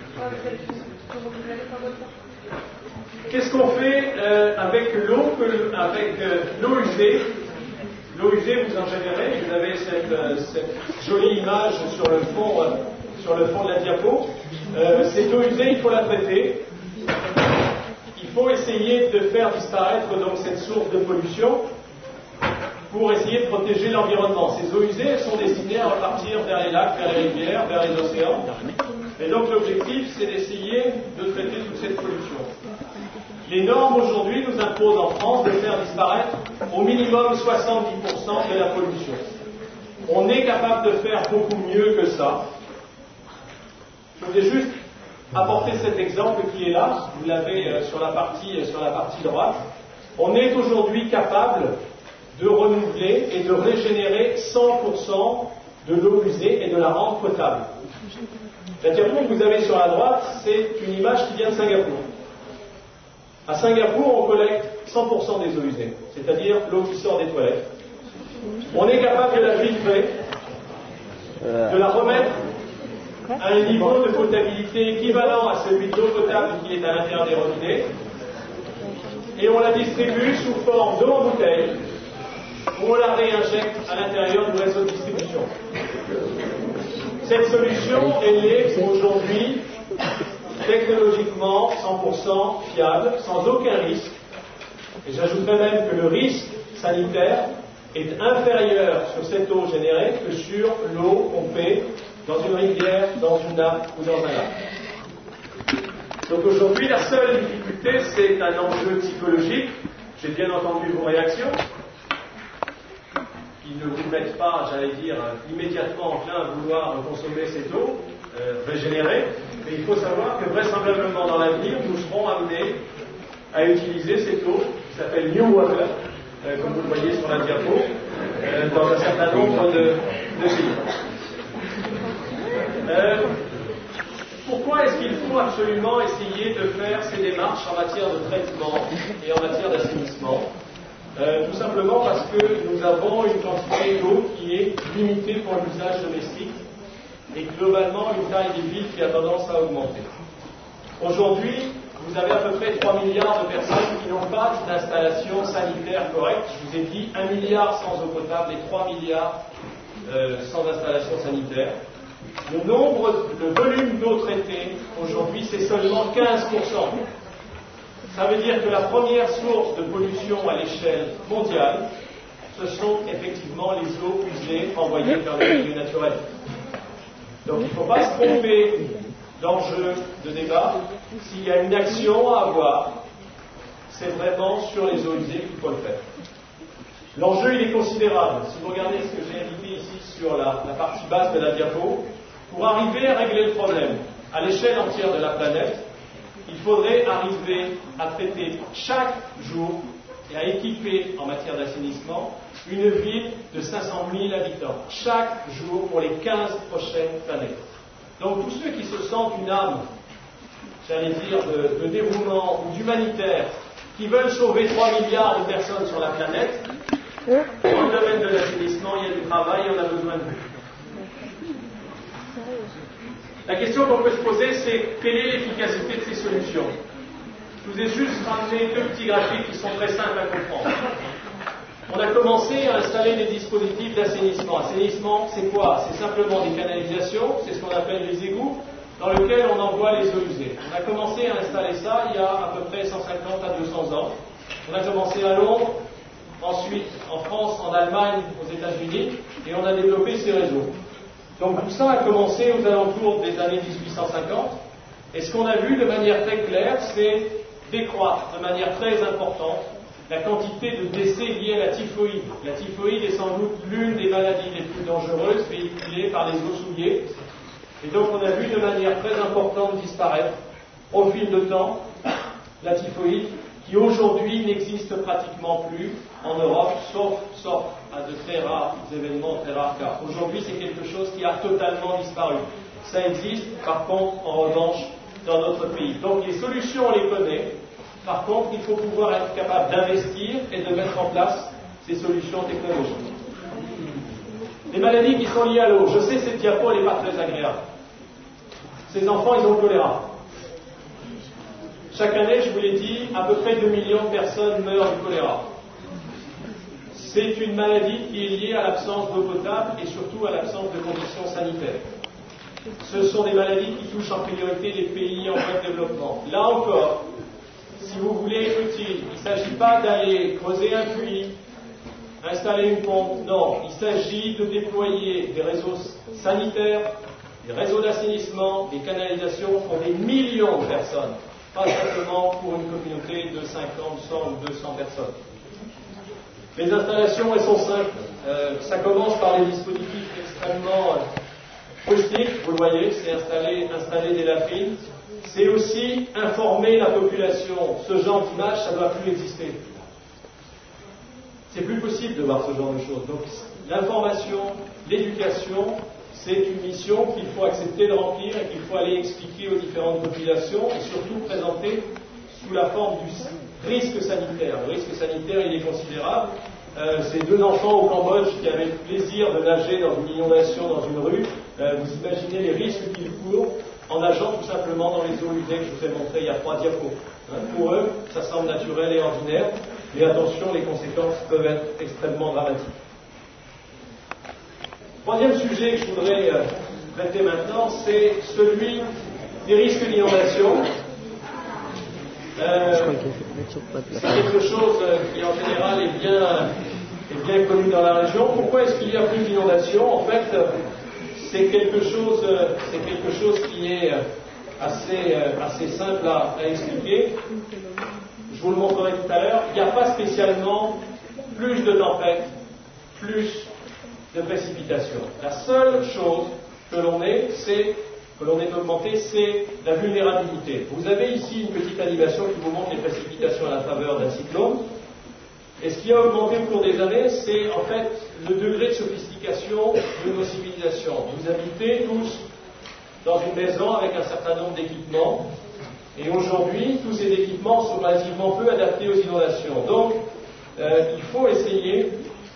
Qu'est-ce qu'on fait avec l'eau usée? L'eau usée, vous en générez, vous avez cette jolie image sur le fond de la diapo. Cette eau usée, il faut la traiter. Il faut essayer de faire disparaître donc cette source de pollution pour essayer de protéger l'environnement. Ces eaux usées, elles sont destinées à repartir vers les lacs, vers les rivières, vers les océans. Et donc l'objectif, c'est d'essayer de traiter toute cette pollution. Les normes aujourd'hui nous imposent en France de faire disparaître au minimum 70% de la pollution. On est capable de faire beaucoup mieux que ça. Je voulais juste apporter cet exemple qui est là, vous l'avez sur la partie droite. On est aujourd'hui capable de renouveler et de régénérer 100% de l'eau usée et de la rendre potable. La diapo que vous avez sur la droite, c'est une image qui vient de Singapour. À Singapour, on collecte 100% des eaux usées, c'est-à-dire l'eau qui sort des toilettes. On est capable de la filtrer, de la remettre à un niveau de potabilité équivalent à celui de l'eau potable qui est à l'intérieur des robinets, et on la distribue sous forme d'eau en bouteille, où on la réinjecte à l'intérieur du réseau de distribution. Cette solution, elle est aujourd'hui technologiquement 100% fiable, sans aucun risque. Et j'ajouterais même que le risque sanitaire est inférieur sur cette eau générée que sur l'eau qu'on fait dans une rivière, dans une nappe ou dans un lac. Donc aujourd'hui, la seule difficulté, c'est un enjeu psychologique. J'ai bien entendu vos réactions, qui ne vous mettent pas, j'allais dire, immédiatement enclin à vouloir consommer cette eau régénérée. Mais il faut savoir que vraisemblablement dans l'avenir, nous serons amenés à utiliser cette eau qui s'appelle New Water, comme vous le voyez sur la diapo, dans un certain nombre de pays. Pourquoi est-ce qu'il faut absolument essayer de faire ces démarches en matière de traitement et en matière d'assainissement? Tout simplement parce que nous avons une quantité d'eau qui est limitée pour l'usage domestique et globalement une taille des villes qui a tendance à augmenter. Aujourd'hui, vous avez à peu près 3 milliards de personnes qui n'ont pas d'installation sanitaire correcte. Je vous ai dit 1 milliard sans eau potable et 3 milliards sans installation sanitaire. Le volume d'eau traitée aujourd'hui, c'est seulement 15%. Ça veut dire que la première source de pollution à l'échelle mondiale, ce sont effectivement les eaux usées envoyées vers le milieu naturel. Donc il ne faut pas se tromper d'enjeu de débat. S'il y a une action à avoir, c'est vraiment sur les eaux usées qu'il faut le faire. L'enjeu, il est considérable. Si vous regardez ce que j'ai indiqué ici sur la partie basse de la diapo, pour arriver à régler le problème à l'échelle entière de la planète, il faudrait arriver à traiter chaque jour et à équiper en matière d'assainissement une ville de 500 000 habitants, chaque jour pour les 15 prochaines années. Donc tous ceux qui se sentent une âme, j'allais dire, de dévouement ou d'humanitaire, qui veulent sauver 3 milliards de personnes sur la planète, dans le domaine de l'assainissement, il y a du travail et on a besoin de vous. La question qu'on peut se poser, c'est quelle est l'efficacité de ces solutions? Je vous ai juste ramené 2 petits graphiques qui sont très simples à comprendre. On a commencé à installer des dispositifs d'assainissement. Assainissement, c'est quoi? C'est simplement des canalisations, c'est ce qu'on appelle les égouts, dans lesquels on envoie les eaux usées. On a commencé à installer ça il y a à peu près 150 à 200 ans. On a commencé à Londres, ensuite en France, en Allemagne, aux États-Unis, et on a développé ces réseaux. Donc tout ça a commencé aux alentours des années 1850, et ce qu'on a vu de manière très claire, c'est décroître de manière très importante la quantité de décès liés à la typhoïde. La typhoïde est sans doute l'une des maladies les plus dangereuses véhiculées par les eaux souillées, et donc on a vu de manière très importante disparaître au fil de temps la typhoïde, qui aujourd'hui n'existe pratiquement plus en Europe, sauf à de très rares événements, très rares cas. Aujourd'hui, c'est quelque chose qui a totalement disparu. Ça existe, par contre, en revanche, dans notre pays. Donc les solutions, on les connaît. Par contre, il faut pouvoir être capable d'investir et de mettre en place ces solutions technologiques. Les maladies qui sont liées à l'eau. Je sais, cette diapo, elle n'est pas très agréable. Ces enfants, ils ont le choléra. Chaque année, je vous l'ai dit, à peu près 2 millions de personnes meurent du choléra. C'est une maladie qui est liée à l'absence d'eau potable et surtout à l'absence de conditions sanitaires. Ce sont des maladies qui touchent en priorité les pays en voie de développement. Là encore, si vous voulez être utile, il ne s'agit pas d'aller creuser un puits, installer une pompe. Non, il s'agit de déployer des réseaux sanitaires, des réseaux d'assainissement, des canalisations pour des millions de personnes. Pas simplement pour une communauté de 50, 100 ou 200 personnes. Les installations, elles sont simples. Ça commence par des dispositifs extrêmement rustiques, vous le voyez, c'est installer des latrines. C'est aussi informer la population. Ce genre d'image, ça ne doit plus exister. C'est plus possible de voir ce genre de choses. Donc, l'information, l'éducation, c'est une mission qu'il faut accepter de remplir et qu'il faut aller expliquer aux différentes populations et surtout présenter sous la forme du risque sanitaire. Le risque sanitaire, il est considérable. Ces 2 enfants au Cambodge qui avaient le plaisir de nager dans une inondation dans une rue, vous imaginez les risques qu'ils courent en nageant tout simplement dans les eaux usées que je vous ai montrées il y a 3 diapos. Pour eux, ça semble naturel et ordinaire, mais attention, les conséquences peuvent être extrêmement dramatiques. Troisième sujet que je voudrais traiter maintenant, c'est celui des risques d'inondation. C'est quelque chose qui en général est bien connu dans la région. Pourquoi est-ce qu'il y a plus d'inondations? En fait, c'est quelque chose qui est assez simple à expliquer. Je vous le montrerai tout à l'heure. Il n'y a pas spécialement plus de tempêtes, plus de précipitations. La seule chose que l'on est augmenté, c'est la vulnérabilité. Vous avez ici une petite animation qui vous montre les précipitations à la faveur d'un cyclone. Et ce qui a augmenté au cours des années, c'est en fait le degré de sophistication de nos civilisations. Vous habitez tous dans une maison avec un certain nombre d'équipements. Et aujourd'hui, tous ces équipements sont relativement peu adaptés aux inondations. Donc, il faut essayer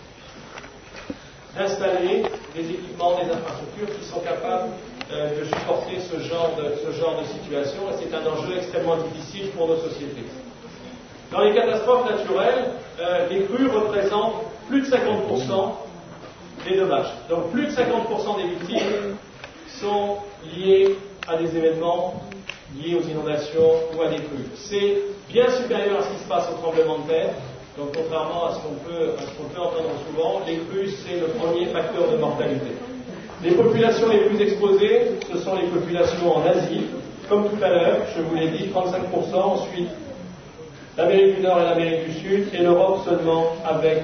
d'installer des équipements, des infrastructures qui sont capables de supporter ce genre de situation, et c'est un enjeu extrêmement difficile pour nos sociétés. Dans les catastrophes naturelles, les crues représentent plus de 50% des dommages. Donc plus de 50% des victimes sont liées à des événements liés aux inondations ou à des crues. C'est bien supérieur à ce qui se passe au tremblement de terre. Donc contrairement à ce qu'on peut entendre souvent, les crues, c'est le premier facteur de mortalité. Les populations les plus exposées, ce sont les populations en Asie, comme tout à l'heure, je vous l'ai dit, 35%, ensuite l'Amérique du Nord et l'Amérique du Sud, et l'Europe seulement avec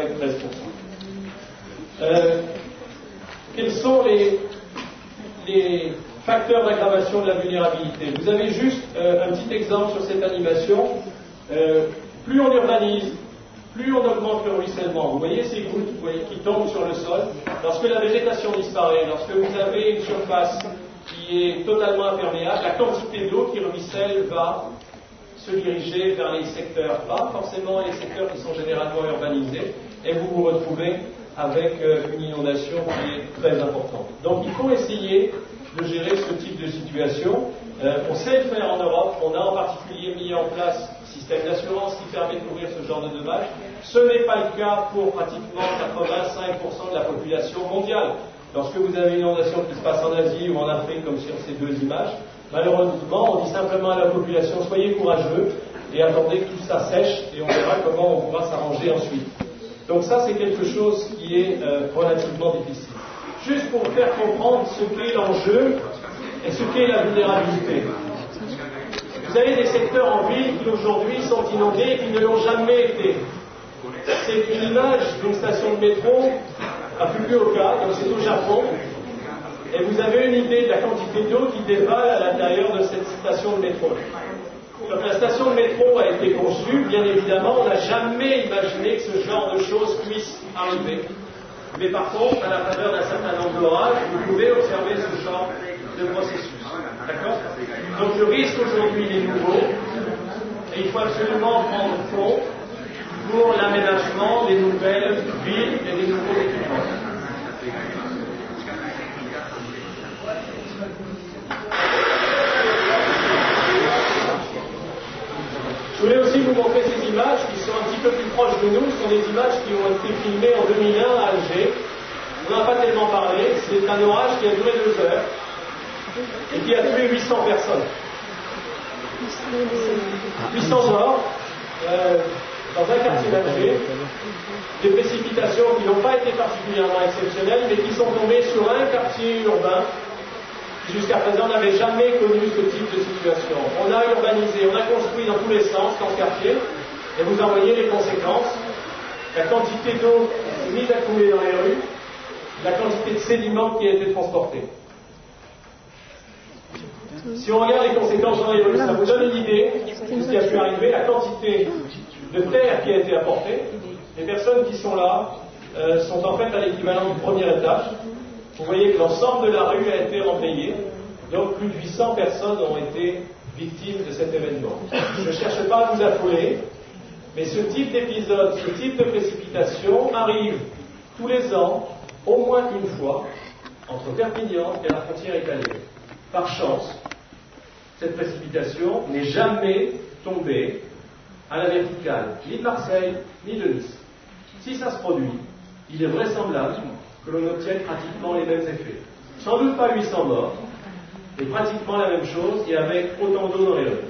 13%. Quels sont les facteurs d'aggravation de la vulnérabilité? Vous avez juste un petit exemple sur cette animation. Plus on urbanise, plus on augmente le ruissellement. Vous voyez ces gouttes qui tombent sur le sol. Lorsque la végétation disparaît, lorsque vous avez une surface qui est totalement imperméable, la quantité d'eau qui ruisselle va se diriger vers les secteurs, pas forcément les secteurs qui sont généralement urbanisés, et vous vous retrouvez avec une inondation qui est très importante. Donc il faut essayer de gérer ce type de situation. On sait le faire en Europe, on a en particulier mis en place un système d'assurance qui permet de couvrir ce genre de dommages. Ce n'est pas le cas pour pratiquement 85% de la population mondiale. Lorsque vous avez une inondation qui se passe en Asie ou en Afrique, comme sur ces deux images, malheureusement, on dit simplement à la population, soyez courageux et attendez que tout ça sèche et on verra comment on pourra s'arranger ensuite. Donc ça, c'est quelque chose qui est relativement difficile. Juste pour vous faire comprendre ce qu'est l'enjeu et ce qu'est la vulnérabilité. Vous avez des secteurs en ville qui aujourd'hui sont inondés et qui ne l'ont jamais été. C'est une image d'une station de métro à Fukuoka, donc c'est au Japon, et vous avez une idée de la quantité d'eau qui dévale à l'intérieur de cette station de métro. Quand la station de métro a été conçue, bien évidemment, on n'a jamais imaginé que ce genre de choses puisse arriver. Mais par contre, à la faveur d'un certain nombre d'orages, vous pouvez observer ce genre de processus. D'accord? Donc le risque aujourd'hui il est nouveau, et il faut absolument prendre compte pour l'aménagement des nouvelles villes et des nouveaux équipements. Je voulais aussi vous montrer ces images qui sont un petit peu plus proches de nous. Ce sont des images qui ont été filmées en 2001 à Alger. On n'en a pas tellement parlé. C'est un orage qui a duré 2 heures et qui a tué 800 personnes. 800 morts dans un quartier d'Alger. Des précipitations qui n'ont pas été particulièrement exceptionnelles, mais qui sont tombées sur un quartier urbain qui jusqu'à présent n'avait jamais connu ce type de situation. On a urbanisé, on a construit dans tous les sens dans ce quartier, et vous en voyez les conséquences. La quantité d'eau mise à couler dans les rues, la quantité de sédiments qui a été transporté. Si on regarde les conséquences dans les rues, ça vous donne une idée de ce qui a pu arriver, la quantité de terre qui a été apportée. Les personnes qui sont là sont en fait à l'équivalent du premier étage. Vous voyez que l'ensemble de la rue a été remblayé, donc plus de 800 personnes ont été victimes de cet événement. Je ne cherche pas à vous affoler, mais ce type d'épisode, ce type de précipitation arrive tous les ans, au moins une fois, entre Perpignan et la frontière italienne. Par chance, cette précipitation n'est jamais tombée à la verticale, ni de Marseille, ni de Nice. Si ça se produit, il est vraisemblable que l'on obtienne pratiquement les mêmes effets. Sans doute pas 800 morts, mais pratiquement la même chose et avec autant d'eau dans les rues.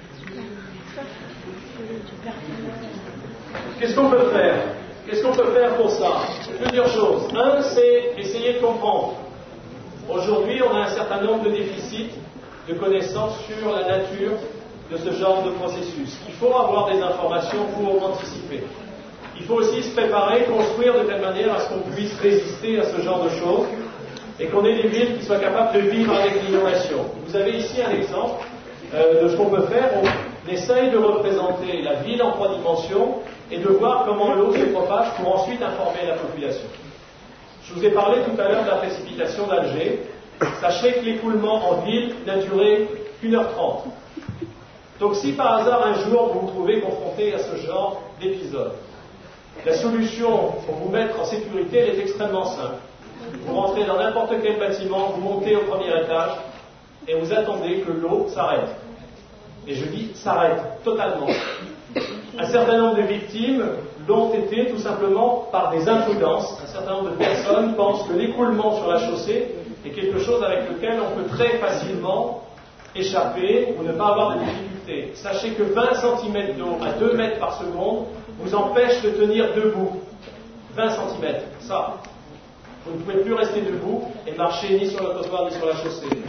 Qu'est-ce qu'on peut faire? Qu'est-ce qu'on peut faire pour ça? Plusieurs choses. Un, c'est essayer de comprendre. Aujourd'hui, on a un certain nombre de déficits de connaissances sur la nature de ce genre de processus. Il faut avoir des informations pour anticiper. Il faut aussi se préparer, construire de telle manière à ce qu'on puisse résister à ce genre de choses et qu'on ait des villes qui soient capables de vivre avec l'innovation. Vous avez ici un exemple de ce qu'on peut faire. On essaye de représenter la ville en 3 dimensions et de voir comment l'eau se propage pour ensuite informer la population. Je vous ai parlé tout à l'heure de la précipitation d'Alger. Sachez que l'écoulement en ville n'a duré qu'1h30. Donc si par hasard un jour vous vous trouvez confronté à ce genre d'épisode, la solution pour vous mettre en sécurité, elle est extrêmement simple. Vous rentrez dans n'importe quel bâtiment, vous montez au premier étage et vous attendez que l'eau s'arrête. Et je dis s'arrête totalement. Un certain nombre de victimes l'ont été tout simplement par des imprudences. Un certain nombre de personnes pensent que l'écoulement sur la chaussée est quelque chose avec lequel on peut très facilement échapper ou ne pas avoir de difficultés. Sachez que 20 cm d'eau à 2 mètres par seconde vous empêche de tenir debout. 20 cm, ça. Vous ne pouvez plus rester debout et marcher ni sur le trottoir ni sur la chaussée.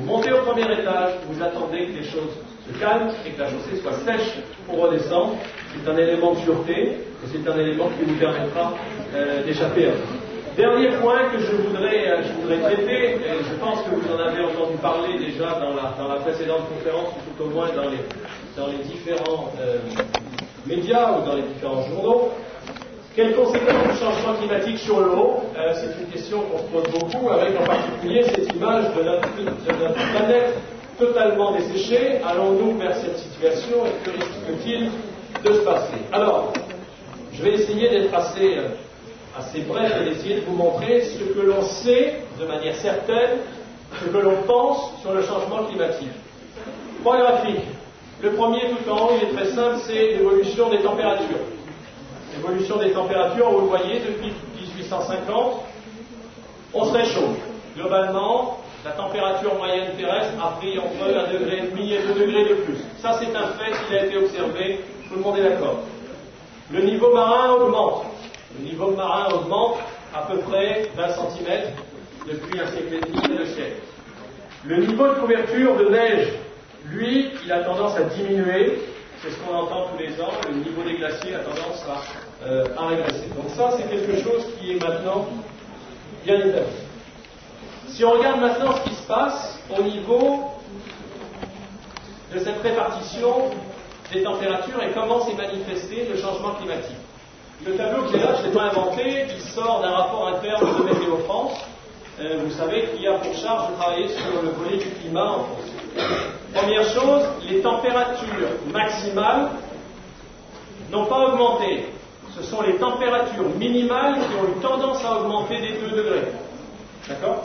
Vous montez au premier étage, vous attendez que les choses se calment et que la chaussée soit sèche pour redescendre. C'est un élément de sûreté et c'est un élément qui vous permettra d'échapper à vous. Dernier point que je voudrais traiter, et je pense que vous en avez entendu parler déjà dans la précédente conférence, ou tout au moins dans les différents médias ou dans les différents journaux. Quelles conséquences du changement climatique sur l'eau? C'est une question qu'on se pose beaucoup, avec en particulier cette image de notre planète totalement desséchée. Allons-nous vers cette situation et que risque-t-il de se passer? Alors, je vais essayer d'être assez bref et d'essayer de vous montrer ce que l'on sait de manière certaine, ce que l'on pense sur le changement climatique. Trois graphiques. Le premier tout en haut, il est très simple, c'est l'évolution des températures. L'évolution des températures, vous le voyez, depuis 1850, on se réchauffe. Globalement, la température moyenne terrestre a pris entre 1,5 degré et 2 degrés de plus. Ça, c'est un fait qui a été observé, tout le monde est d'accord. Le niveau marin augmente. Le niveau marin augmente à peu près d'1 centimètre depuis un siècle et demi, 2 siècles. Le niveau de couverture de neige, lui, il a tendance à diminuer. C'est ce qu'on entend tous les ans. Le niveau des glaciers a tendance à régresser. Donc ça, c'est quelque chose qui est maintenant bien établi. Si on regarde maintenant ce qui se passe au niveau de cette répartition des températures et comment s'est manifesté le changement climatique. Le tableau qui est là, je ne l'ai pas inventé, il sort d'un rapport interne de Météo France. Vous savez qu'il y a pour charge de travailler sur le volet du climat en France. Première chose, les températures maximales n'ont pas augmenté. Ce sont les températures minimales qui ont eu tendance à augmenter des 2 degrés. D'accord?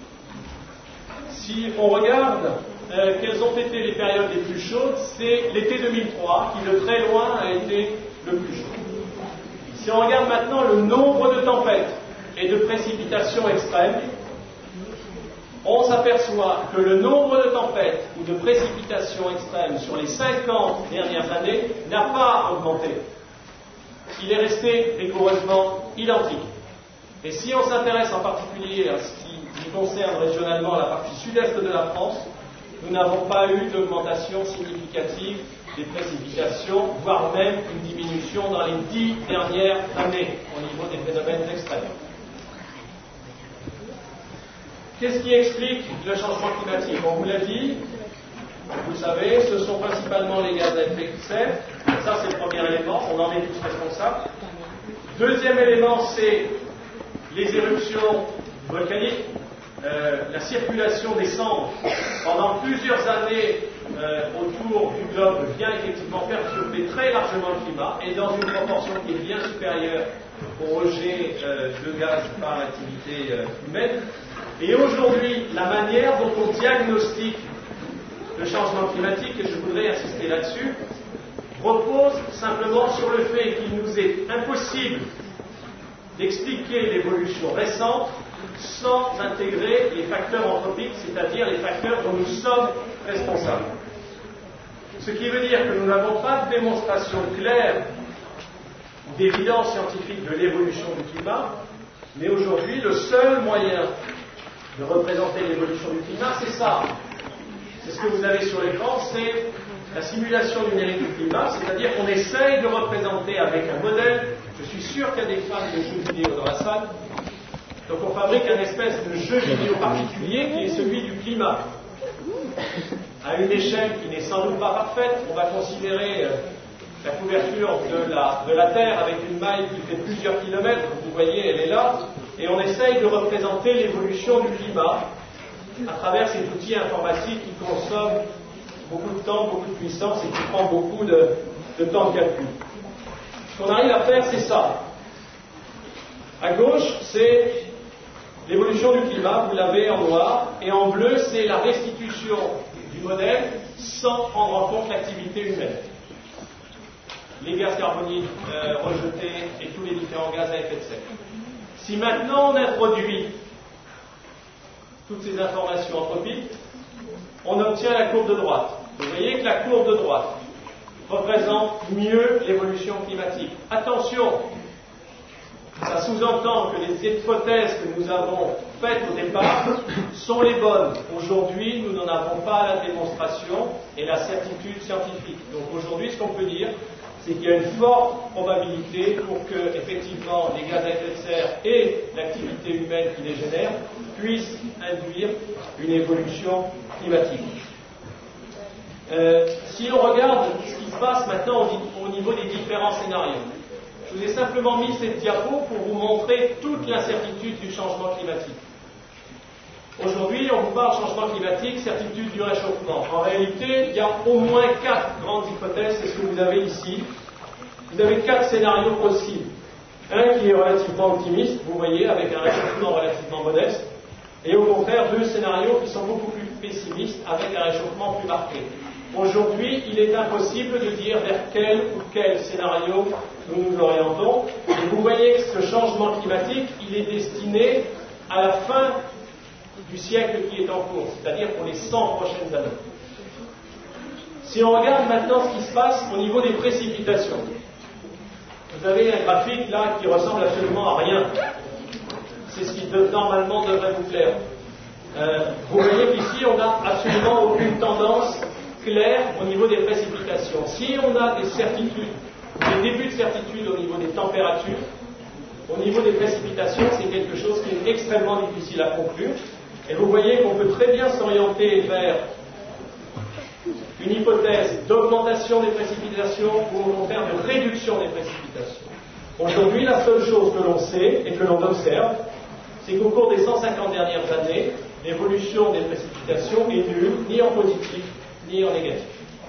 Si on regarde quelles ont été les périodes les plus chaudes, c'est l'été 2003 qui de très loin a été le plus chaud. Si on regarde maintenant le nombre de tempêtes et de précipitations extrêmes, on s'aperçoit que le nombre de tempêtes ou de précipitations extrêmes sur les 50 dernières années n'a pas augmenté. Il est resté rigoureusement identique. Et si on s'intéresse en particulier à ce qui concerne régionalement la partie sud-est de la France, nous n'avons pas eu d'augmentation significative des précipitations, voire même une diminution dans les 10 dernières années au niveau des phénomènes extrêmes. Qu'est-ce qui explique le changement climatique? On vous l'a dit, vous savez, ce sont principalement les gaz à effet de serre. Ça, c'est le premier élément, on en est tous responsables. Deuxième élément, c'est les éruptions volcaniques. La circulation des cendres pendant plusieurs années autour du globe vient effectivement perturber très largement le climat et dans une proportion qui est bien supérieure au rejet de gaz par l'activité humaine. Et aujourd'hui, la manière dont on diagnostique le changement climatique, et je voudrais insister là-dessus, repose simplement sur le fait qu'il nous est impossible d'expliquer l'évolution récente sans intégrer les facteurs anthropiques, c'est-à-dire les facteurs dont nous sommes responsables. Ce qui veut dire que nous n'avons pas de démonstration claire d'évidence scientifique de l'évolution du climat, mais aujourd'hui, le seul moyen de représenter l'évolution du climat, c'est ça. C'est ce que vous avez sur l'écran, c'est la simulation numérique du climat, c'est-à-dire qu'on essaye de représenter avec un modèle. Je suis sûr qu'il y a des fans de jeux vidéo dans la salle. Donc on fabrique un espèce de jeu vidéo particulier qui est celui du climat. À une échelle qui n'est sans doute pas parfaite, on va considérer la couverture de la Terre avec une maille qui fait plusieurs kilomètres. Vous voyez, elle est là. Et on essaye de représenter l'évolution du climat à travers cet outil informatique qui consomme beaucoup de temps, beaucoup de puissance et qui prend beaucoup de temps de calcul. Ce qu'on arrive à faire, c'est ça. À gauche, c'est l'évolution du climat, vous l'avez en noir, et en bleu, c'est la restitution du modèle sans prendre en compte l'activité humaine. Les gaz carboniques rejetés et tous les différents gaz à effet de serre. Si maintenant on introduit toutes ces informations anthropiques, on obtient la courbe de droite. Vous voyez que la courbe de droite représente mieux l'évolution climatique. Attention, Ça sous-entend que les hypothèses que nous avons faites au départ sont les bonnes. Aujourd'hui, nous n'en avons pas la démonstration et la certitude scientifique. Donc aujourd'hui, ce qu'on peut dire, c'est qu'il y a une forte probabilité pour que, effectivement, les gaz à effet de serre et l'activité humaine qui les génère puissent induire une évolution climatique. Si on regarde ce qui se passe maintenant au niveau des différents scénarios, je vous ai simplement mis cette diapo pour vous montrer toute l'incertitude du changement climatique. Aujourd'hui, on vous parle changement climatique, certitude du réchauffement. En réalité, il y a au moins 4 grandes hypothèses, c'est ce que vous avez ici. Vous avez 4 scénarios possibles. Un qui est relativement optimiste, vous voyez, avec un réchauffement relativement modeste, et au contraire, 2 scénarios qui sont beaucoup plus pessimistes, avec un réchauffement plus marqué. Aujourd'hui, il est impossible de dire vers quel ou quel scénario nous nous orientons. Et vous voyez que ce changement climatique, il est destiné à la fin du siècle qui est en cours, c'est-à-dire pour les 100 prochaines années. Si on regarde maintenant ce qui se passe au niveau des précipitations, vous avez un graphique là qui ressemble absolument à rien. C'est ce qui normalement devrait vous plaire. Vous voyez qu'ici, on n'a absolument aucune tendance claire au niveau des précipitations. Si on a des certitudes, des débuts de certitude au niveau des températures, au niveau des précipitations, c'est quelque chose qui est extrêmement difficile à conclure. Et vous voyez qu'on peut très bien s'orienter vers une hypothèse d'augmentation des précipitations ou au contraire de réduction des précipitations. Aujourd'hui, la seule chose que l'on sait et que l'on observe, c'est qu'au cours des 150 dernières années, l'évolution des précipitations est nulle, ni en positif, ni en négatif.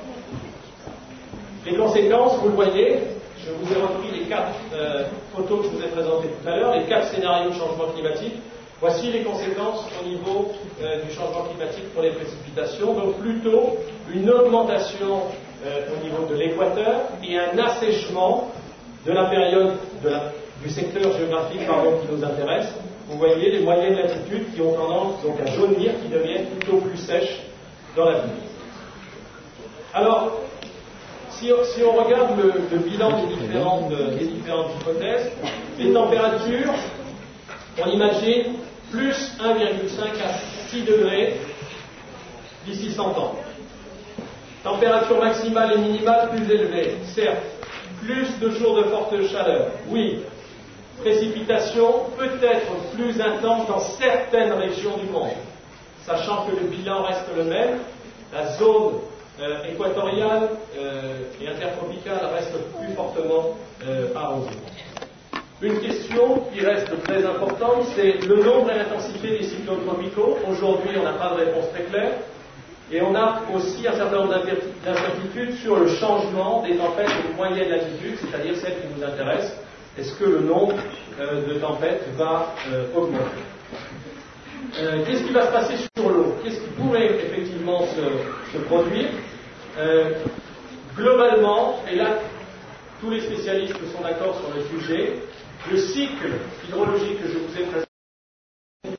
Les conséquences, vous le voyez, je vous ai repris les 4 photos que je vous ai présentées tout à l'heure, les 4 scénarios de changement climatique. Voici les conséquences au niveau du changement climatique pour les précipitations. Donc plutôt une augmentation au niveau de l'équateur et un assèchement de la période du secteur géographique qui nous intéresse. Vous voyez les moyennes latitudes qui ont tendance donc à jaunir, qui deviennent plutôt plus sèches dans l'avenir. Alors, si on regarde le bilan des différentes hypothèses, les températures, on imagine plus 1,5 à 6 degrés d'ici 100 ans. Température maximale et minimale plus élevée, certes. Plus de jours de forte chaleur, oui. Précipitations peut-être plus intenses dans certaines régions du monde, sachant que le bilan reste le même. La zone équatoriale et intertropicale reste plus fortement arrosée. Une question qui reste très importante, c'est le nombre et l'intensité des cyclones tropicaux. Aujourd'hui, on n'a pas de réponse très claire. Et on a aussi un certain nombre d'incertitudes sur le changement des tempêtes de moyenne latitude, c'est-à-dire celles qui nous intéressent. Est-ce que le nombre de tempêtes va augmenter? Qu'est-ce qui va se passer sur l'eau? Qu'est-ce qui pourrait effectivement se produire? Globalement, et là, tous les spécialistes sont d'accord sur le sujet, le cycle hydrologique que je vous ai présenté